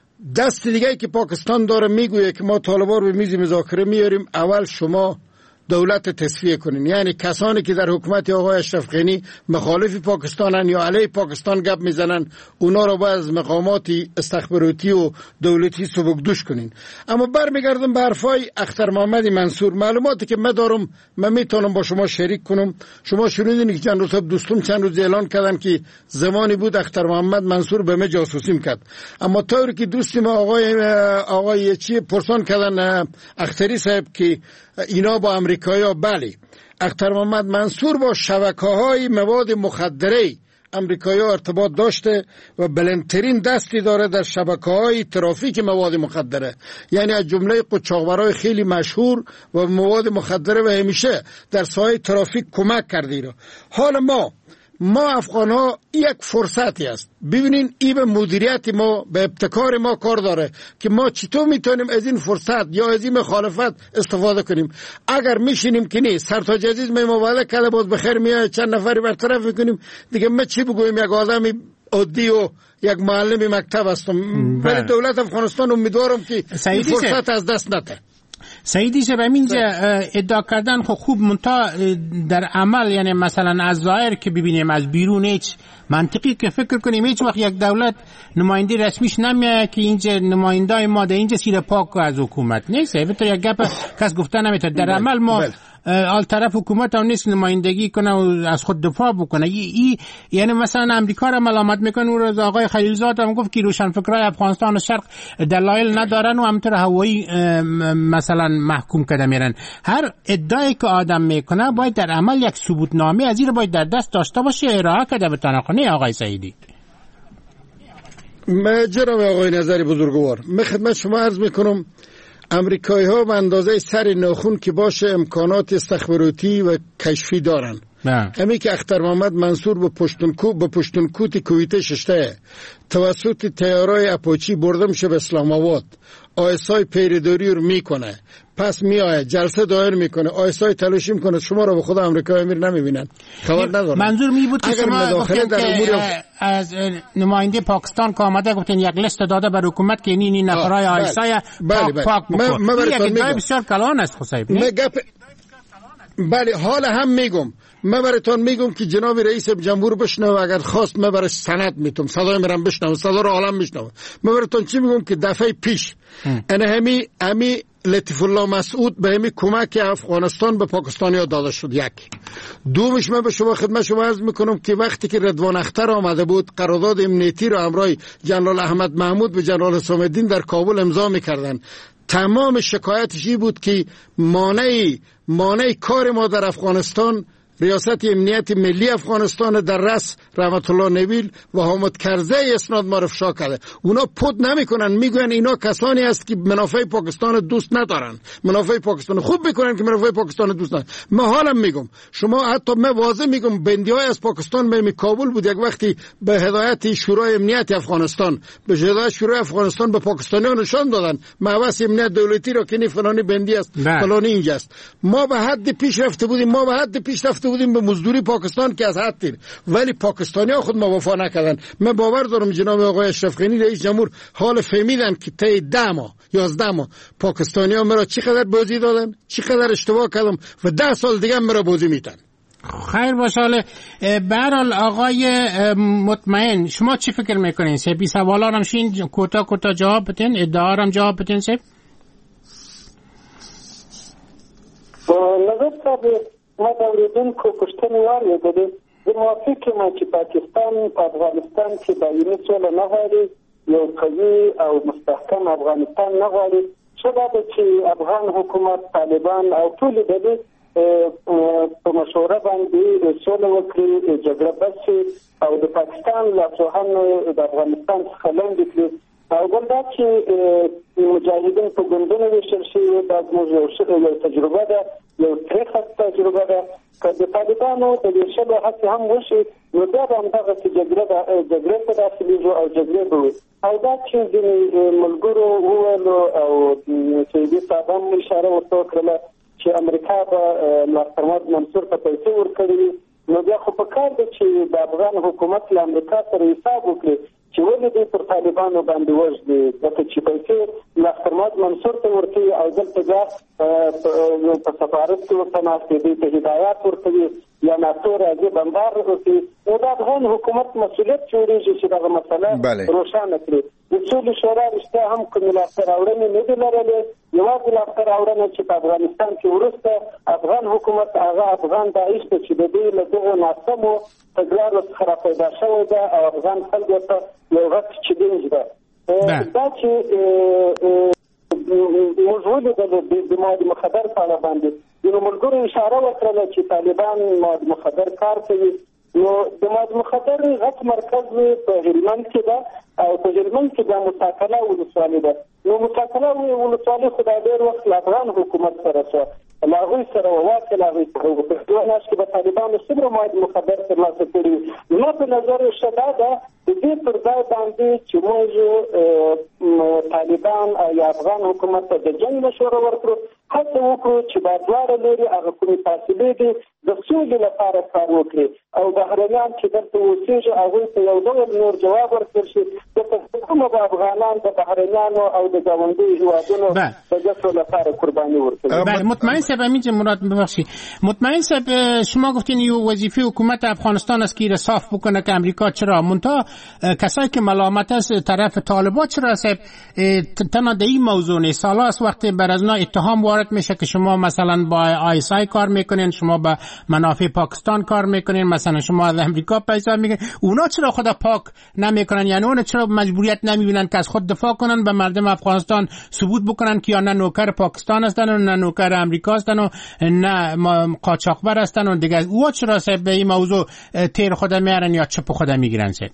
دست دیگه که پاکستان داره میگویه که ما طالبان رو به میز مذاکره میاریم، اول شما دولت تصفیه کنین، یعنی کسانی که در حکومت آقای اشرف غنی مخالف پاکستانن یا علیه پاکستان گپ میزنن، اونا رو باید از مقامات استخباراتی و دولتی سبکدوش کنین. اما برمیگردم به حرفای اختر محمد منصور. معلوماتی که من دارم من میتونم با شما شریک کنم. شما شنیدین که جنرال صاحب دوستم چند روز اعلان کردن که زمانی بود اختر محمد منصور به من جاسوسی میکرد، اما طوری که دوستی ما آقای آقای چی پرسان کردن اختری صاحب که اینا با امریکایی‌ها، بله، اختر محمد منصور با شبکه‌های مواد مخدره امریکایی‌ها ارتباط داشته و بلندترین دستی داره در شبکه‌های ترافیک مواد مخدره، یعنی از جمله قاچاقبرای خیلی مشهور و مواد مخدره و همیشه در ساحه ترافیک کمک کرده. حالا ما ما افغان ها یک فرصتی است. ببینین این به مدیریت ما، به ابتکار ما کار داره که ما چطور میتونیم از این فرصت یا از این مخالفت استفاده کنیم. اگر میشینیم که نه سرتاج عزیز می مواله کرده باز بخیر میاد چند نفری برطرف میکنیم دیگه، ما چی بگویم؟ یک آدم عادی و یک معلم مکتب هستم. ولی دولت افغانستان امیدوارم که این فرصت از دست نده. سعیدی شب اینجا ادعا کردن خب خوب منتها در عمل، یعنی مثلا از ظاهر که ببینیم از بیرون هیچ منطقی که فکر کنیم هیچ وقت یک دولت نماینده رسمیش نمیاد که اینجا نمایندای ما در اینجا سیر پاک از حکومت نیست. البته یک گپ کس گفته نمیتونه. در عمل ما آل طرف حکومت هم نیست نمایندگی کنه و از خود دفاع بکنه. ای, ای یعنی مثلا امریکا را ملامت میکنه. اون روز آقای خلیلزاد هم گفت که روشنفکرای افغانستان و شرق دلایل ندارن و همینطور هوایی مثلا محکوم کرده میرن. هر ادعایی که آدم میکنه باید در عمل یک ثبوتنامه از این باید در دست داشته باشه، ارائه کرده به تناخونه. آقای سعیدی جناب آقای نظری بزرگوار، من خدمت شما عرض میکنم امریکایی ها به اندازه سر ناخون که باشه امکانات استخباراتی و کشفی دارن. همین که اختر محمد منصور به پشتونکو به پشتونکوت کویته ششته توسط تیارای اپاچی برده میشه به اسلام آباد، آیسای پیرداری رو میکنه، پس میآید جلسه دایر میکنه، آیسای تلاشی میکنه، شما رو به خود امریکایی امیر نمیبینن، خبر ندارن. منظور می بود که شما گفتین که از نماینده پاکستان که آمده گفتین یک لیست داده بر حکومت که این این نفرای آیسای پاک پاک بکن. این یک ادعای بسیار کلان است خصیب. بله حالا هم میگم، من براتون میگم که جناب رئیس جمهور بشنو، اگر خواست من برای سند میتونم صدای میرم بشنو، صدا رو عالم بشنو. من براتون چی میگم که دفعه پیش انا همی همی لطیف الله مسعود به همی کمک افغانستان به پاکستانیا داده شد. یک دومش من به شما خدمت شما عرض میکنم که وقتی که رضوان اختر آمده بود قرارداد امنیتی رو همراه جنرال احمد محمود و جنرال حسام الدین در کابل امضا میکردن، تمام شکایتش این بود که مانع مانع کار ما در افغانستان ریاست امنیت ملی افغانستان در رأس رحمت الله نویل و حامد کرزی اسناد ما رو افشا کرده. اونا پود نمیکنن، میگن اینا کسانی است که منافع پاکستان دوست ندارن، منافع پاکستان خوب میکنن که منافع پاکستان دوست ندارن. ما حالا میگم شما حتی من واضح میگم بندیای از پاکستان به کابل بود یک وقتی به هدایت شورای امنیت افغانستان به هدایت شورای افغانستان به پاکستانیان نشان دادن مباحث امنیت دولتی را که نی فلانی بندی است فلانی اینجاست. ما به حد پیش رفته بودیم، ما به حد پیش رفته بودیم به مزدوری پاکستان که از حد تیر، ولی پاکستانی‌ها خود ما وفا نکردن. من باور دارم جناب آقای اشرف غنی رئیس جمهور حال فهمیدن که طی ده ماه یازده ماه پاکستانی‌ها مرا چقدر بازی دادن، چقدر اشتباه کردم و ده سال دیگه مرا بازی میتن. خیر باشه. به هر حال آقای مطمئن شما چی فکر میکنین؟ سپی سوالا هم شین کوتاه کوتاه جواب بدین، ادعا هم جواب بدین. سپ نظر صاحب ما د اوریدونکو پوښتنې واورېدلې. زه موافق یم چې پاکستان په افغانستان کې دایمي سوله نه غواړي، یو قوي او مستحکم افغانستان نه غواړي. ښه دا ده چې افغان حکومت، طالبان او ټولې ډلې په مشوره باندې سوله وکړي، جګړه بس شي او د پاکستان لاسوهنو د افغانستان څخه لنډې کړي. او بل دا چې مجاهدین په ګوندونو ویشل شوي، دا زموږ یو تجربه ده، یو تریخه تجربه ده. که د طالبانو د ویشلو هڅې هم وشي نو بیا به همدغسې جګړې ته داخلېږو او جګړې به وي. او دا چې ځینې ملګرو وویلو او سیدي صاحب هم اشاره ورته وکړله چې امریکا به ډاکټر محمد منصور ته پیسې ورکړي وي، نو بیا خو په کار ده چې د افغان حکومت له امریکا سره حساب وکړي چې ولې دوی پر طالبانو باندې وژني، ځکه چې پیسې ډاکټر محمد منصور ته ورکوي او دلته بیا په سفارت کې ورته ناست دوی ته هدایات ورکوي یا ناټو راځي بمبار وکړي. نو د افغان حکومت مسؤلیت جوړېږي چې دغه مسله روښانه کړي. د سولې شورا رښتیا هم کومې لاسته راوړنې نه دي لرلې، یوازې لاسته راوړنه چې په افغانستان کې وروسته افغان حکومت هغه افغان داعش ته چې د دوی له دغو ناسمو تګلارو څخه را پیدا شوی ده او افغان خلکو ته یو غټ چلنج ده. دا چې موږ ولیدل د مواد مخدر په اړه باندې ځینو ملګرو اشاره وکړله چې طالبان مواد مخدر کار کوي. نو د مواد مخدر غټ مرکز په هلمند کې ده او په هلمند کې د متاکله ولسوالي ده. نو متاکله ولسوالي خو دا ډېر وخت له افغان حکومت سره شوه، له هغوی سره وواکه له هغوی سره وکړه. په یوه میاشت کې به طالبانو څومره مواد مخدر ترلاسه کړي. زما په نظر ښه دا ده د دې پر ځای باندې چې موږ طالبان او یا افغان حکومت ته د جنګ مشوره ورکړو، هڅه وکړو چې دا دواړه لوري هغه کومې فاصلې دي د سولې لپاره کار وکړي او بهرنیان چې دلته اوسېږي هغوی ته یو ډول نور جواب ورکړل شي. ځکه کومه به افغانان د بهرنیانو او د ګاونډیو هېوادونو د ګټو لپاره قرباني ورکوي. بله مطمئن صاحب، همین مراد ببخشید مطمئن صاحب شما گفتین یه وظیفه حکومت افغانستان است که را صاف بکنه که امریکا چرا منتها کسایی که ملامت است طرف طالبان چرا صاحب تنها در این موضوع نیست. سالا است وقتی بر از اینا اتهام وارد میشه که شما مثلا با آی اس آی کار میکنین، شما با منافع پاکستان کار میکنین، مثلا شما از امریکا پیسه میگیرین. اونا چرا خدا پاک نمیکنن؟ یعنی اونا چرا مجبوریت نمیبینن که از خود دفاع کنن، به مردم افغانستان ثبوت بکنن که یا نه نوکر پاکستان هستن و نه نوکر امریکا هستن و نه قاچاقبر هستن و دیگه. اونا چرا صاحب به این موضوع تیر خود میارن یا چپ خود میگیرن؟ صاحب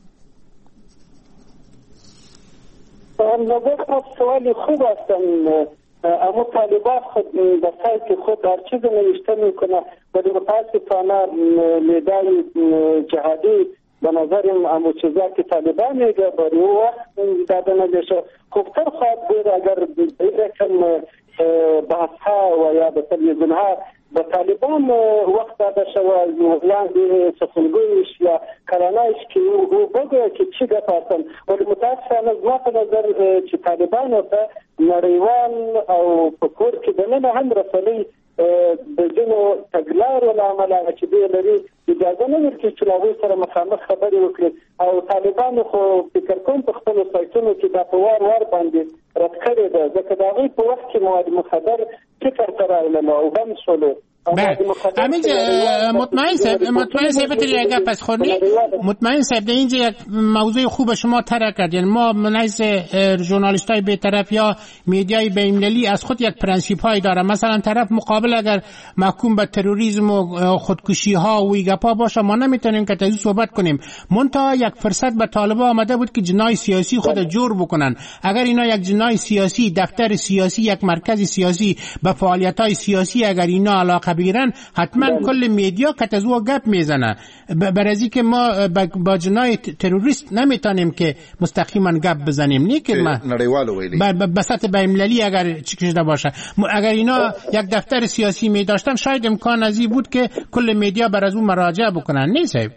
نظر خود سوالی خوب هستن. اما طالبان خود به سایت خود هر چیز نوشته میکنه و در متاسفانه ندای جهادی به نظرم امو چیزا که طالبان میگه برای او وقت داده نمیشه. خوبتر خواهد بود اگر بیرکم بحث ها و یا به تلویزیون ها به طالبان وقت داده شود ولاندی سخنگویش یا کلانایش که او بگه که چی گفت. ولی متاسفانه زما په نظر چې طالبانو ته نړیوال او په کور کې دننه هم رسنۍ د ځینو تګلارو له امله چې دوی لري اجازه نه ورکوي چې له هغوی سره مخامخ خبرې وکړي. او طالبانو خو فکر کوم په خپلو سایټونو کې دا په وار وار باندې رد کړې ده، ځکه د هغوی په وخت کې مواد مخدر فکر ته راغلل او بند شولو. همین مطمئن صاحب مطمئن صاحب تریگه پس خونی مطمئن صاحب در اینجا یک موضوع خوب شما طرح کردین. ما منیز ژورنالیست های بی‌طرف یا میدیای بین‌المللی از خود یک پرنسیپ های داره. مثلا طرف مقابل اگر محکوم به تروریسم و خودکشی ها و ایگپا باشه ما نمیتونیم که تازه صحبت کنیم. منتها یک فرصت به طالبان آمده بود که جنای سیاسی خود جور بکنن. اگر اینا یک جنای سیاسی، دفتر سیاسی، یک مرکز سیاسی به فعالیت های سیاسی اگر اینا علاقه بگیرن حتما کل میدیا کتزو گپ میزنه. برازی که ما با جنای تروریست نمیتونیم که مستقیما گپ بزنیم. نه که ما نړیوالو ویلي به سطح بین‌المللی اگر چیزی باشه، اگر اینا یک دفتر سیاسی می داشتن شاید امکان ازی بود که کل میدیا بر از اون مراجعه بکنن. نه صاحب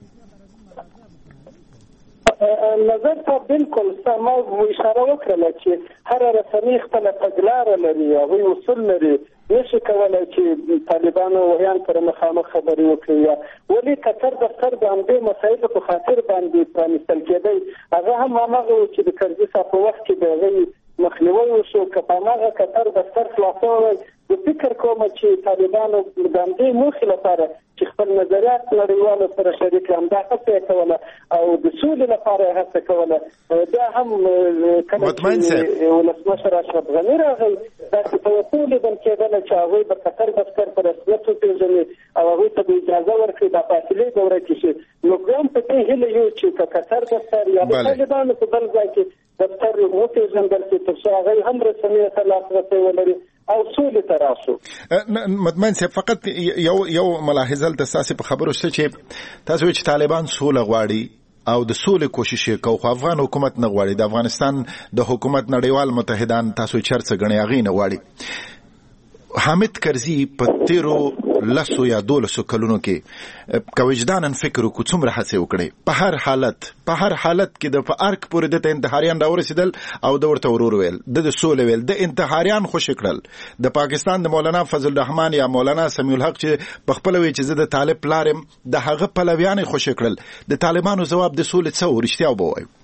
نظر ته بالکل سم اشاره وکړه چې هر رسنۍ خپل تګلاره لري، هغوی اصول لري نشي کولای چې طالبانو ویان پر مخامخ خبرې وکړي. ولې قطر دفتر د همدې مسایلو په خاطر باندې پرانیستل کېدی، هغه هم هماغه و چې د کرزي صاحب په وخت کې د هغې مخنیوی وشو. که په هماغه قطر دفتر خلاصول، زه فکر کوم چې طالبانو د همدې موخې لپاره چې خپل نظریات نړیوالو سره شریک کړي، همدا هڅه یې کوله او د سولې لپاره یې هڅه کوله. بیا هم کله چې ولسمشر اشرف غني راغی، داسې په یو څه ولیدل کېدله چې هغوی به قطر دفتر په رسمیت وپېژني او هغوی ته به اجازه ورکړي د فاصلې دوره کې شي. نو بیا هم په دې هیله یو چې که قطر دفتر یا د طالبانو په بل ځای کې دفتر وپېژندل شي، تر څو هغوی هم رسمیت ته لاسرسی ولري او سولې ته راشو. مطمئن صاحب، فقط یو یو ملاحظه دلته ستاسې په خبرو شته چې تاسو وایئ چې طالبان سوله غواړي او د سولې کوشش یې کوي، خو افغان حکومت نه غواړي. د افغانستان د حکومت نړیوال متحدان تاسو یې چرڅه ګڼئ، هغې نه غواړي. حامد کرزي په تیرو لسو یا دولسو کلونو کې که وجداناً فکر وکړو څومره هڅې وکړې، په هر حالت په هر حالت کې د په ارک پورې د ته انتحاریان راورسېدل او د ورته ورور ویل، د د سولې ویل، د انتحاریان خوشې کړل. د پاکستان د مولانا فضل الرحمن یا مولانا سمیع الحق چې په خپله وایي چې زه د طالب پلار یم، د هغه پلویان یې خوشې کړل. د طالبانو ځواب د سولې څه و؟ رښتیا به ووایو.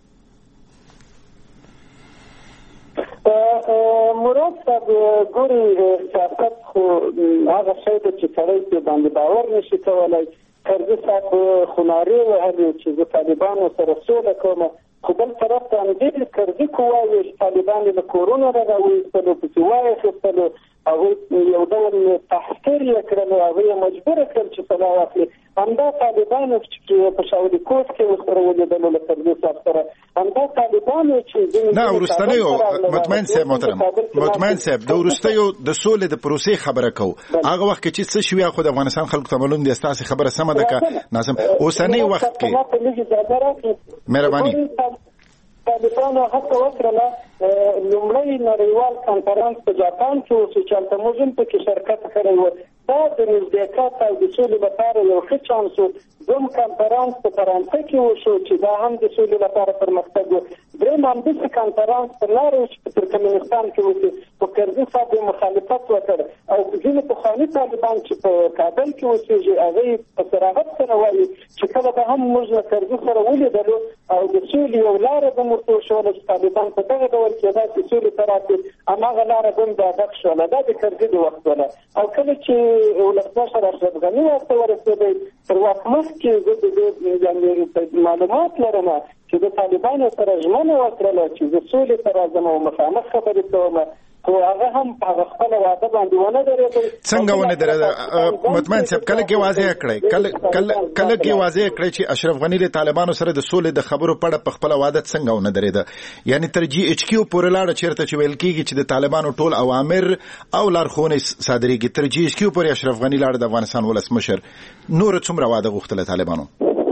مراد صاحب، ګوري سیاست خو هغه شی دی چې سړی پرې باندې باور نشي کولی. کرزي صاحب خو نارې وهلې چې زه طالبانو سره سوله کوم، خو بل طرف ته همدې کرزي قواوې چې طالبان یې له کورونو را راویستلو، پسې واخیستلو، هغوی یو ډول تحقیر یې کړل، هغوی یې مجبوره کړل چې سلا واخلي. همدا طالبانو چې په شاولي کوټ کې ورسره ولیدلو له کرزي صاحب سره، همدا طالبانو چې نه وروستنیو مطمئن صاحب محترم مطمئن صاحب د وروستیو د سولې د پروسې خبره کوو. هغه وخت کې چې څه شوي خو د افغانستان خلکو ته معلوم دي. ستاسې خبره سمه ده که ناسم؟ اوسنی وخت کې مهرباني طالبانو هڅه وکړله لومړی نړیوال کنفرانس په جاپان کې و چې هلته موږ هم پکې شرکت کړی و. دا د نزدېکت او د سولې لپاره یو ښه چانس و. دوم کنفرانس په فرانسه کې وشو چې دا هم د سولې لپاره پرمختګ و. درېیم همداسې کنفرانس په لاره و چې په ترکمنستان کې وشو. په کرزي صاحب یې مخالفت وکړ او ځینې پخواني طالبان چې په کابل کې اوسېږي هغوی په صراحت سره وایي چې کله به هم موږ له کرزي سره ولیدلو او د سولې یو لاره به ورته وښوله چې طالبان په دغه ډول کېدای چې سولې ته راشي، هماغه لاره به هم د هدف شوله. دا د کرزي د وخت وله. او کله چې ولسمشر اشرف غني واک ته ورسېدی، تر واک مخکې زه د دې معلومات لرم چې د طالبانو سره ژمنه وکړله چې زه سولې ته راځم او مخامخ خبرې کوم، خو هغه هم په هغه خپله وعده باندې ونه درېدی. څنګه ونه درېده مطمئن صاحب؟ کله کې واضح کړئ کله کې واضح کړئ چې اشرف غني د طالبانو سره د سولې د خبرو په اړه په خپله وعده څنګه ونه درېده؟ یعنی تر جي ایچ کیو پورې لاړه چېرته چې ویل کېږي چې د طالبانو ټول اوامر او لارښوونې صادرېږي، تر جي ایچ کیو پورې اشرف غني لاړه د افغانستان ولسمشر. نور څومره وعده غوښتله طالبانو؟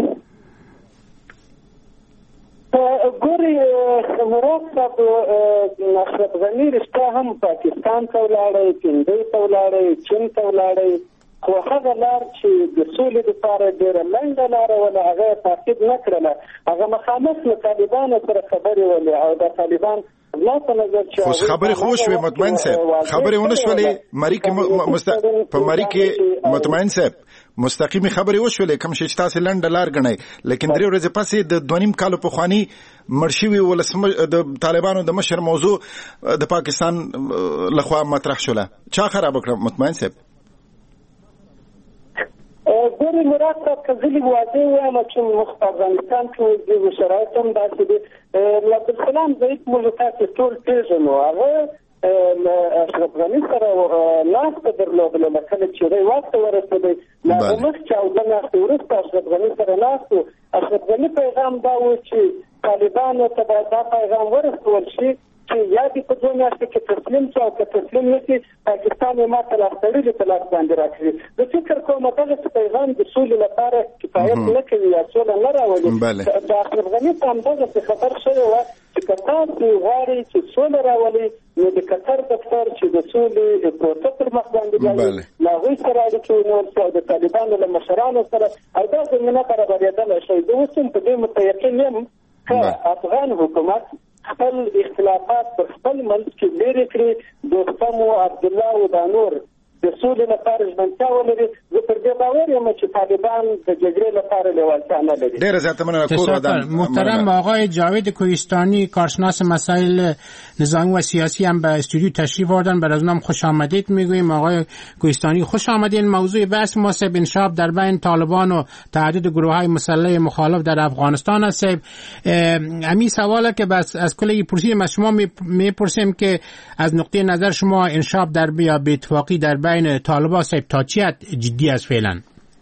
ګوري مراد صاحب، اشرف غني رښتیا هم پاکستان ته ولاړی، هندۍ ته ولاړی، چین ته ولاړی، خو هغه لار چې د سولې دپاره ډېره لنډه لاره وله هغه یې تعقیب نه کړله. هغه مخامخ له طالبانو سره خبرې ولې او د طالبان اوس خبرې خو شوې مطمئن صاحب، خبرې ونه شولې مری کې په مری کې مطمئن صاحب مستقیمي خبرې وشولې کوم شي چې تاسو لنډه لار ګڼئ، لیکن درې ورځې پسې د دوه نیم کالو پخواني مړ شوي ولسمشر د طالبانو د مشر موضوع د پاکستان لخوا مطرح شوله. چا خراب کړه مطمئن صاحب؟ ګورې مراد صاحب، که زه لږ واضح ووایم چې موږ په افغانستان کې اوسېږو، شرایط هم داسې دي. له عبدالسلام ضعیف موږ تاسې ټول پېژنو. هغه له اشرف غني سره ناسته درلودله، له کله چې دی واک ته ورسېدی، له هغه مخکې او دوه میاشتې وروسته اشرف غني سره ناست و. اشرف غني پیغام دا و چې طالبانو ته باید دا پیغام ورسول شي چې یا دې په دوه میاشتو کې تسلیم شي او که تسلیم نه شي پاکستان یې ماته لاس تړلي په لاس باندې راکړي. زه فکر کوم دغسې پیغام د سولې لپاره کفایت نه کوي یا سوله نه راولي. د اشرف غني ته همدغسې خبر شوی وه چې که تاسو غواړئ چې سوله راولي، نو د قطر دفتر چې د سولې پروسه پر مخ باندې بیایي، له هغوی سره اړیکې ونیول شي او د طالبانو له مشرانو سره او دا زمینه برابرېدلی شي. زه اوس هم په دې متیقن یم که افغان حکومت خپل اختلافات په خپل منځ کې لري کړی. دوستم او عبد الله او دانور د سولې لپاره ژمنتیا ولري. زه پر دې باور یم چې طالبان د جګړې لپاره لیوالتیا نه لري. ډېره زیاته مننه. محترم آقای جاوید کوهستانی، کارشناس مسائل نظامی و سیاسی هم به استودیو تشریف آوردن. بر از اونم خوش آمدید میگوییم. آقای کوهستانی خوش آمدین. موضوع بحث ما سب انشاب در بین طالبان و تعدد گروه‌های مسلح مخالف در افغانستان است. همین سواله که بس از کلی پرسیم از شما میپرسیم که از نقطه نظر شما انشاب در بیا به اتفاقی در بین طالبان سب تا چی جدی است فعلا؟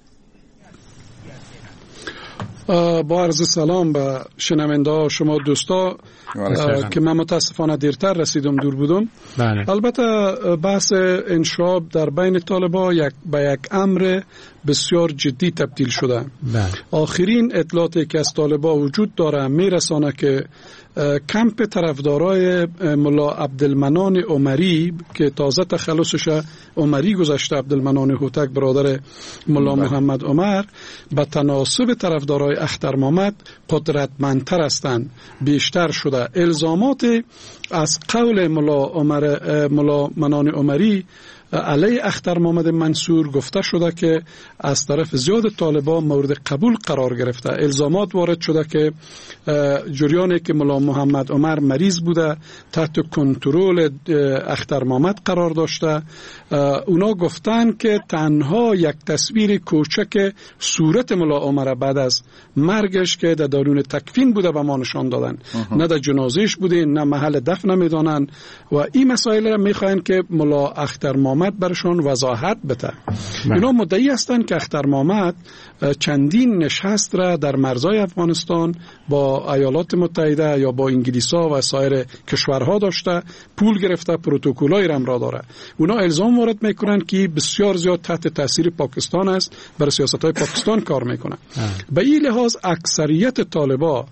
با عرض سلام به شنونده شما دوستا که من متاسفانه دیرتر رسیدم، دور بودم. بله. البته بحث انشاب در بین طالبان یک به یک امر بسیار جدی تبدیل شده. بله. آخرین اطلاعاتی که از طالبان وجود داره میرسانه که کمپ طرفدارای ملا عبدالمنان عمری که تازه تخلصش عمری گذشته، عبدالمنان هوتک برادر ملا محمد عمر، به تناسب طرفدارای اختر محمد قدرتمندتر هستند، بیشتر شده. الزامات از قول ملا عمر ملا منان عمری علی اختر محمد منصور گفته شده که از طرف زیاد طالبان مورد قبول قرار گرفته. الزامات وارد شده که جریانی که ملا محمد عمر مریض بوده تحت کنترل اختر محمد قرار داشته. اونا گفتن که تنها یک تصویر کوچک صورت ملا عمر بعد از مرگش که در درون تکفین بوده به ما نشان دادن. نه در جنازهش بوده، نه محل دفن نمیدانن و این مسائل را میخواین که ملا اختر محمد برشان وضاحت بده. اینا مدعی هستند که اختر محمد چندین نشست را در مرزهای افغانستان با ایالات متحده یا با انگلیس‌ها و سایر کشورها داشته، پول گرفته، پروتکل‌های را امرا داره. اونا الزام وارد میکنن که بسیار زیاد تحت تاثیر پاکستان است، برای سیاست‌های پاکستان کار میکنه. به این لحاظ اکثریت طالبان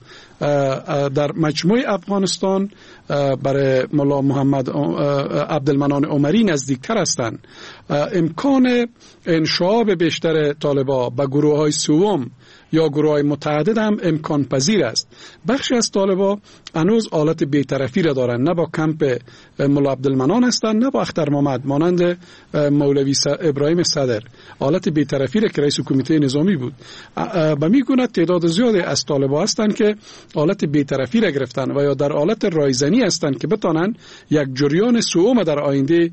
در مجموع افغانستان برای ملا محمد عبدالمنان عمری نزدیکتر هستند. امکان انشعاب بیشتر طالبان به گروه‌های سوم یا گروه‌های متعدد هم امکان پذیر است. بخشی از طالبان هنوز حالت بی‌طرفی را دارند، نه با کمپ ملا عبدالمنان هستند نه با اختر محمد، مانند مولوی ابراهیم صدر حالت بی‌طرفی را که رئیس کمیته نظامی بود. به میگونه تعداد زیادی از طالبان هستند که حالت بی‌طرفی را گرفتن و یا در حالت رایزنی هستند که بتانن یک جریان سوم در آینده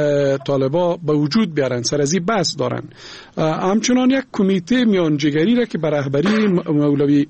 طالبا به وجود بیارن. سر از این بحث دارن. همچنان یک کمیته میانجیگری را که بر رهبری مولوی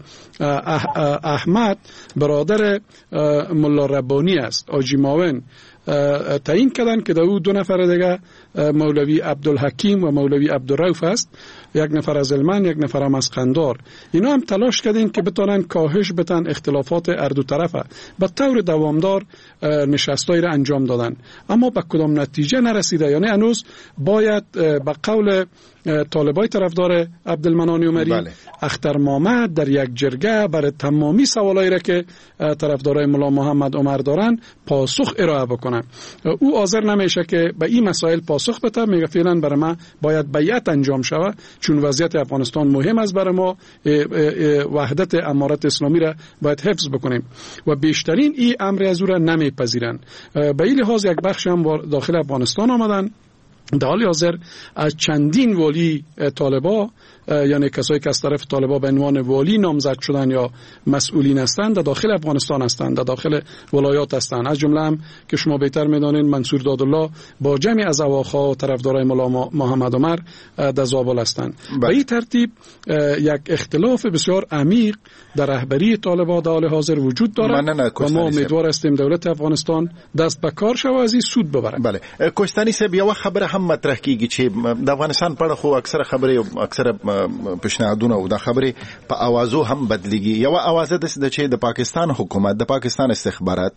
احمد برادر ملا ربانی است، آجی ماون، تعیین کردن که دو دو نفر دیگه مولوی عبدالحکیم و مولوی عبدالرؤف است، یک نفر از علمان، یک نفر هم از قندار. اینا هم تلاش کردن که بتونن کاهش بدن اختلافات هر دو طرفه. به طور دوامدار نشستایی را انجام دادن اما به کدام نتیجه نرسیده. یعنی هنوز باید به قول طالبای طرفدار عبدالمنان عمری بله. اختر محمد در یک جرگه برای تمامی سوالایی را که طرفدارای ملا محمد عمر دارن پاسخ ارائه بکنه. او حاضر نمیشه که به این مسائل پاسخ بده. میگه فعلا برای ما باید بیعت انجام شود چون وضعیت افغانستان مهم است. برای ما وحدت امارت اسلامی را باید حفظ بکنیم و بیشترین این امر از او را نمیپذیرند. به این لحاظ یک بخش هم داخل افغانستان آمدن. در حال حاضر از چندین والی طالبا، یعنی کسایی که از طرف طالبا به عنوان والی نامزد شدن یا مسئولین هستند، در داخل افغانستان هستند، در داخل ولایات هستند. از جمله هم که شما بهتر میدانید منصور دادالله با جمعی از اواخا و طرفدارای ملا محمد عمر در زابل هستند. به این ترتیب یک اختلاف بسیار عمیق در رهبری طالبا در حال حاضر وجود دارد و ما امیدوار هستیم دولت افغانستان دست به کار شود و از این سود ببره. بله کوهستانی صاحب، یو خبره هم مطرح کیږي چې د افغانستان په اړه خو اکثره خبرې اکثره پیشنهادونه او د خبرې په اوازو هم بدلیږي. یو اوازه د چې د پاکستان حکومت، د پاکستان استخبارات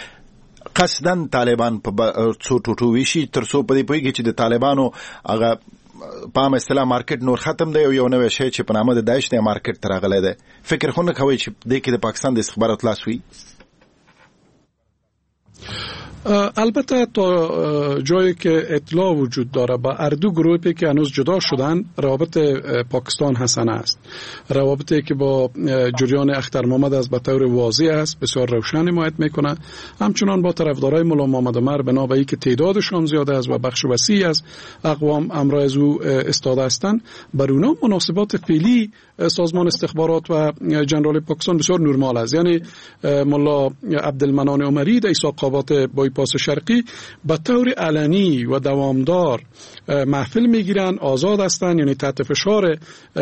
قصدن طالبان په څو ټوټو ویشي تر څو په دې پوهیږي چې د طالبانو هغه په عام اصطلاح مارکیټ نور ختم دی او یو نوې شی چې په نامه د داعش د مارکیټ تر راغلی دی. فکر خو نه کوي چې د کې د پاکستان د استخبارات لاس وي؟ البته تا جایی که اطلاع وجود داره با اردو گروهی که هنوز جدا شدن روابط پاکستان حسن است. روابطی که با جریان اختر محمد است به طور واضح است، بسیار روشن حمایت میکنه. همچنان با طرفدارای مولا محمد عمر بنا به اینکه تعدادشان زیاد است و بخش وسیعی از اقوام همراه از او استاده هستند، بر اونا مناسبات فعلی سازمان استخبارات و جنرال پاکستان بسیار نرمال است. یعنی مولا عبدالمنان عمری در اسحاق‌آباد بایپاس شرقی به طور علنی و دوامدار محفل میگیرن، آزاد هستند، یعنی تحت فشار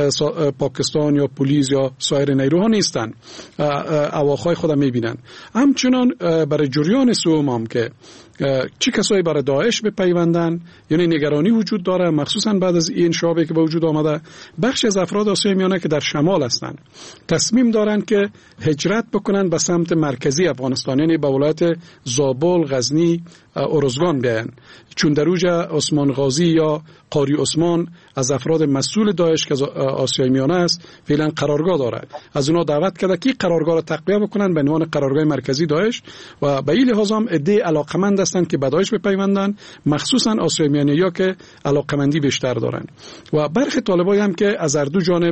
پاکستان یا پلیس یا سایر نیروها نیستن، اواخای خود میبینن. همچنان برای جریان سوم هم که چی کسایی برای داعش بپیوندن، یعنی نگرانی وجود داره، مخصوصا بعد از این انشابی که به وجود آمده. بخش از افراد آسیای میانه که در شمال هستند تصمیم دارن که هجرت بکنن به سمت مرکزی افغانستان، یعنی به ولایت زابل، غزنی، ارزگان بیاین، چون در اوجا عثمان غازی یا قاری عثمان از افراد مسئول داعش که آسیای میانه است فعلا قرارگاه داره. از اونا دعوت کرده که قرارگاه را تقویه بکنن به عنوان قرارگاه مرکزی داعش و به این لحاظ هم عده علاقمند هستند که به داعش بپیوندن، مخصوصا آسیای میانه یا که علاقمندی بیشتر دارن. و برخی طالبای هم که از هر دو جانب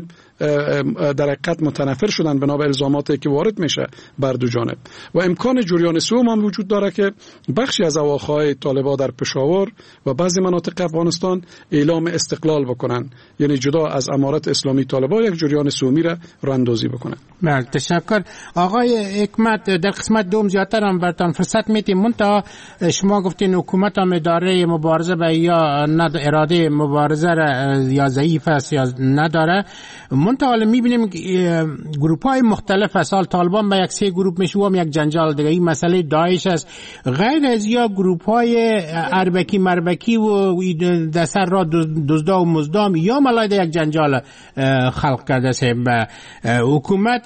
در حقیقت متنفر شدن بنا به الزاماتی که وارد میشه بر دو جانب. و امکان جریان سوم هم وجود داره که بخشی از اواخای طالبا در پشاور و بعضی مناطق افغانستان اعلام استقلال بکنن، یعنی جدا از امارت اسلامی طالبا یک جریان سومی را راندازی بکنن. بله، تشکر. آقای حکمت، در قسمت دوم زیادتر هم براتون فرصت میدیم. منتها شما گفتین حکومت هم اداره مبارزه به یا اراده مبارزه را یا ضعیف است یا نداره. منتها حالا میبینیم گروپ های مختلف از سال طالبان به یک سه گروپ میشه و یک جنجال دیگه. این مسئله داعش است. غیر از یا گروپ های اربکی مربکی و دسر را دزدا و مزدام یا ملاید یک جنجال خلق کرده است به حکومت.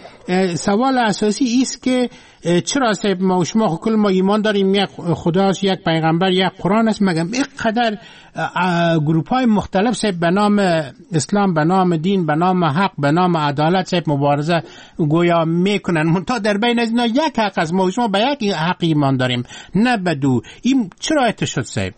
سوال اساسی است که چرا صاحب ما و شما کل ما ایمان داریم یک خداست، یک پیغمبر، یک قرآن است، مگم اینقدر گروپ های مختلف صاحب به نام اسلام، به نام دین، به نام حق، به نام عدالت صاحب مبارزه گویا میکنن. منتها در بین از اینا یک حق است، ما و شما به یک حق ایمان داریم نه به دو. این چرا ایت شد صاحب؟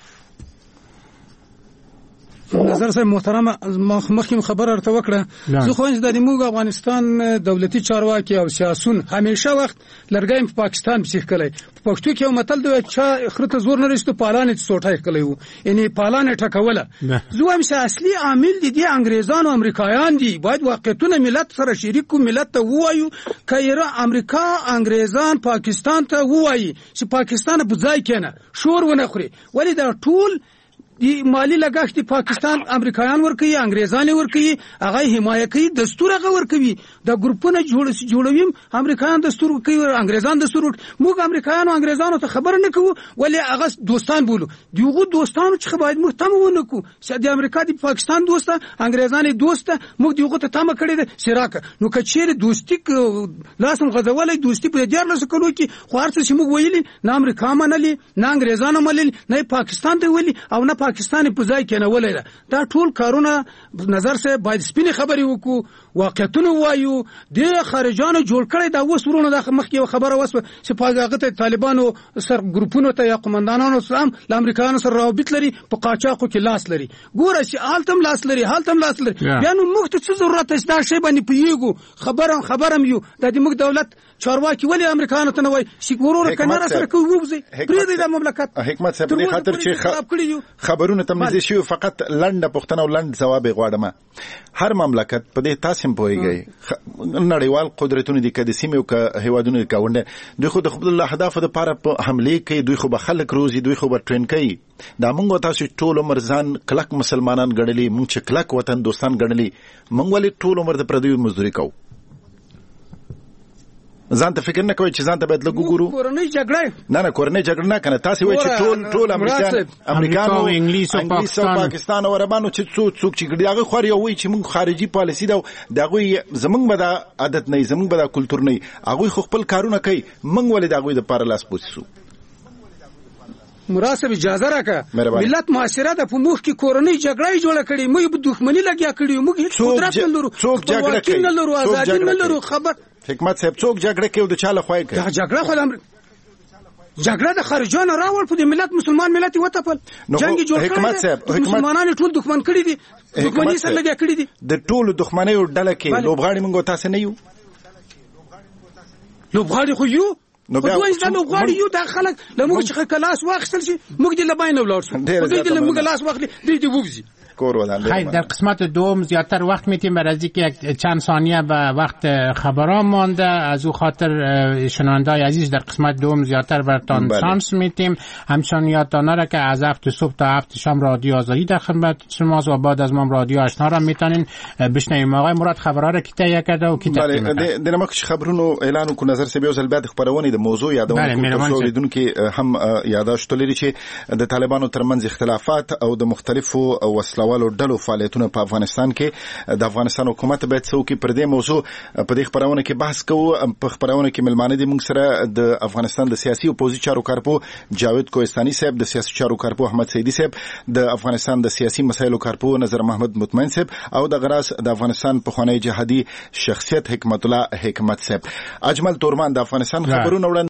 نظر صاحب محترم، مخکې خبر ارته وکړه. زه خو چې د موږ افغانستان دولتي چارواکي او سیاسون همیشه وخت لرګایم په پاکستان بچی کړي. په پښتو کې یو متل دی چې خرته زور نه رسېدو پالانې سوټای کړي وو، یعنی پالانې ټکوله. زه هم چې اصلي عامل دي دي انګريزان او امریکایان دي. باید واقعیتونه ملت سره شریک کو، ملت ته وایو کایره امریکا انګريزان پاکستان ته وایي چې پاکستان په ځای کې نه شور ونه خوري. ولی دا ټول دی مالی لګښت دی پاکستان امریکایان ورکوي، انګريزان ورکوي، هغه حمایت کوي، دستور هغه ورکوي. دا ګروپونه جوړ جوړوي، امریکایان دستور کوي، انګريزان دستور. موږ امریکایان او انګريزانو ته خبر نه کوو، ولی هغه دوستان بولو. دیغه دوستانو چې باید موږ تم ونه کو. چې د امریکا دی پاکستان دوسته، انګريزان دوسته، موږ دیغه ته تم کړی د شراکه. نو کچېره دوستی لاسم غزولې دوستی په دیار لاسه کولو کې خو هرڅه چې موږ ویلي نه امریکا منلي، نه انګريزان منلي، نه پاکستان ته ویلي او نه پاکستان په ځای کې نه ولې. دا ټول کارونه نظر سره باید سپینې خبرې وکړو، واقعیتونه وایو. د خارجانو جوړ کړي دا اوس ورونه د مخکې خبره وسوه چې پاګه ته طالبانو سر ګروپونو ته یا قومندانانو سره د امریکایانو سره روابط لري، په قاچاقو کې لاس لري. ګوره چې حالتم لاس لري، حالتم لاس لري. بیا نو موږ ته څه ضرورت است دا شی باندې پیګو خبرم خبرم یو د دې موږ دولت چارواکي ولی امریکایانو ته نه وای چې ورور کنه سره کوي وبزي پرې د مملکت. حکمت صاحب په خاطر چې خبرونه تم نږدې شي، فقط لنډه پوښتنه او لنډ ځواب غواړم. هر مملکت په دې تاسو پوهیږئ نړیوال قدرتونه دي کده سیمه او که هیوادونه کاونده دوی خو د خپل الله هدف لپاره په حمله کوي، دوی خو به خلک روزي، دوی خو به ټرین کوي. دا موږ تاسو ټول عمر ځان کلک مسلمانان ګڼلي، موږ چې کلک وطن دوستان ګڼلي، موږ ولې ټول عمر د پردیو مزدوري کوو؟ ځان ته فکر نه کوي چې ځان ته باید لګو ګورو. کورنۍ جګړه نه نه کورنۍ جګړه نه کنه. تاسو وایي چې ټول ټول امریکایان امریکانو انګلیس او پاکستان او عربانو چې څوک څوک چې ګډیاغه خور یو وایي چې موږ خارجي پالیسی دا دغه زمونږ به دا عادت نه، زمونږ به دا کلچر نه. هغه خو خپل کارونه کوي، موږ ولې دغه د پاره لاس پوسو؟ مراسب اجازه راکا ملت معاشره د پموخ کې کورنۍ جګړه جوړه کړي، موږ په دښمنی لګیا کړي، موږ هیڅ قدرت نه لرو، څوک جګړه کوي نه لرو، ازادي نه لرو. خبر حکمت صاحب څوک جګړه کوي او د چاله خوای کوي؟ دا جګړه خو جګړه د خارجانو راول په ملت مسلمان ملت وټپل جنگ جوړ کړی مسلمانانو ټول دښمن کړی دي دښمنۍ سره لګیا کړی دي د ټولو دښمنۍ ډله کې لوبغاړي موږ تاسو نه یو لوبغاړي خو یو نو بیا چې لوبغاړي یو د خلک لموږ چې کلاس واخستل شي موږ دې لباین ولاړ شو موږ دې لموږ لاس واخلي دې دې وګزي خیلی در قسمت دوم زیادتر وقت میتیم برای اینکه یک چند ثانیه به وقت خبران مانده از او خاطر شنونده‌های عزیز در قسمت دوم زیادتر براتون شانس میتیم همچنان یادتان نره که از هفت صبح تا هفت شام رادیو آزادی در خدمت شماست و بعد از ما رادیو آشنا را میتونین بشنویم. آقای مراد خبرها را کی تهیه کرده و کی تقدیم میکنه؟ د نمک خبرونو اعلان کو نظر سبیو زل بعد خبرونه د موضوع یادونه کو لیدونکو هم یاداشت لري چې د طالبانو ترمنځ اختلافات او د مختلفو وسلو والو ډلو فعالیتونه په افغانستان کې د افغانستان حکومت باید څوکي پر دې موضوع په دې خبرونه کې بحث کوو. په خبرونه کې ملمانه دي موږ سره د افغانستان د سیاسي اپوزیسیون چارو کارپو جاوید کوهستاني صاحب، د سیاسي چارو کارپو احمد سیدی صاحب، د افغانستان د سیاسي مسایلو کارپو نظر محمد مطمئن صاحب او د غراس د افغانستان په خانه جهادي شخصیت حکمت الله حکمت صاحب. اجمل تورمان د افغانستان خبرونه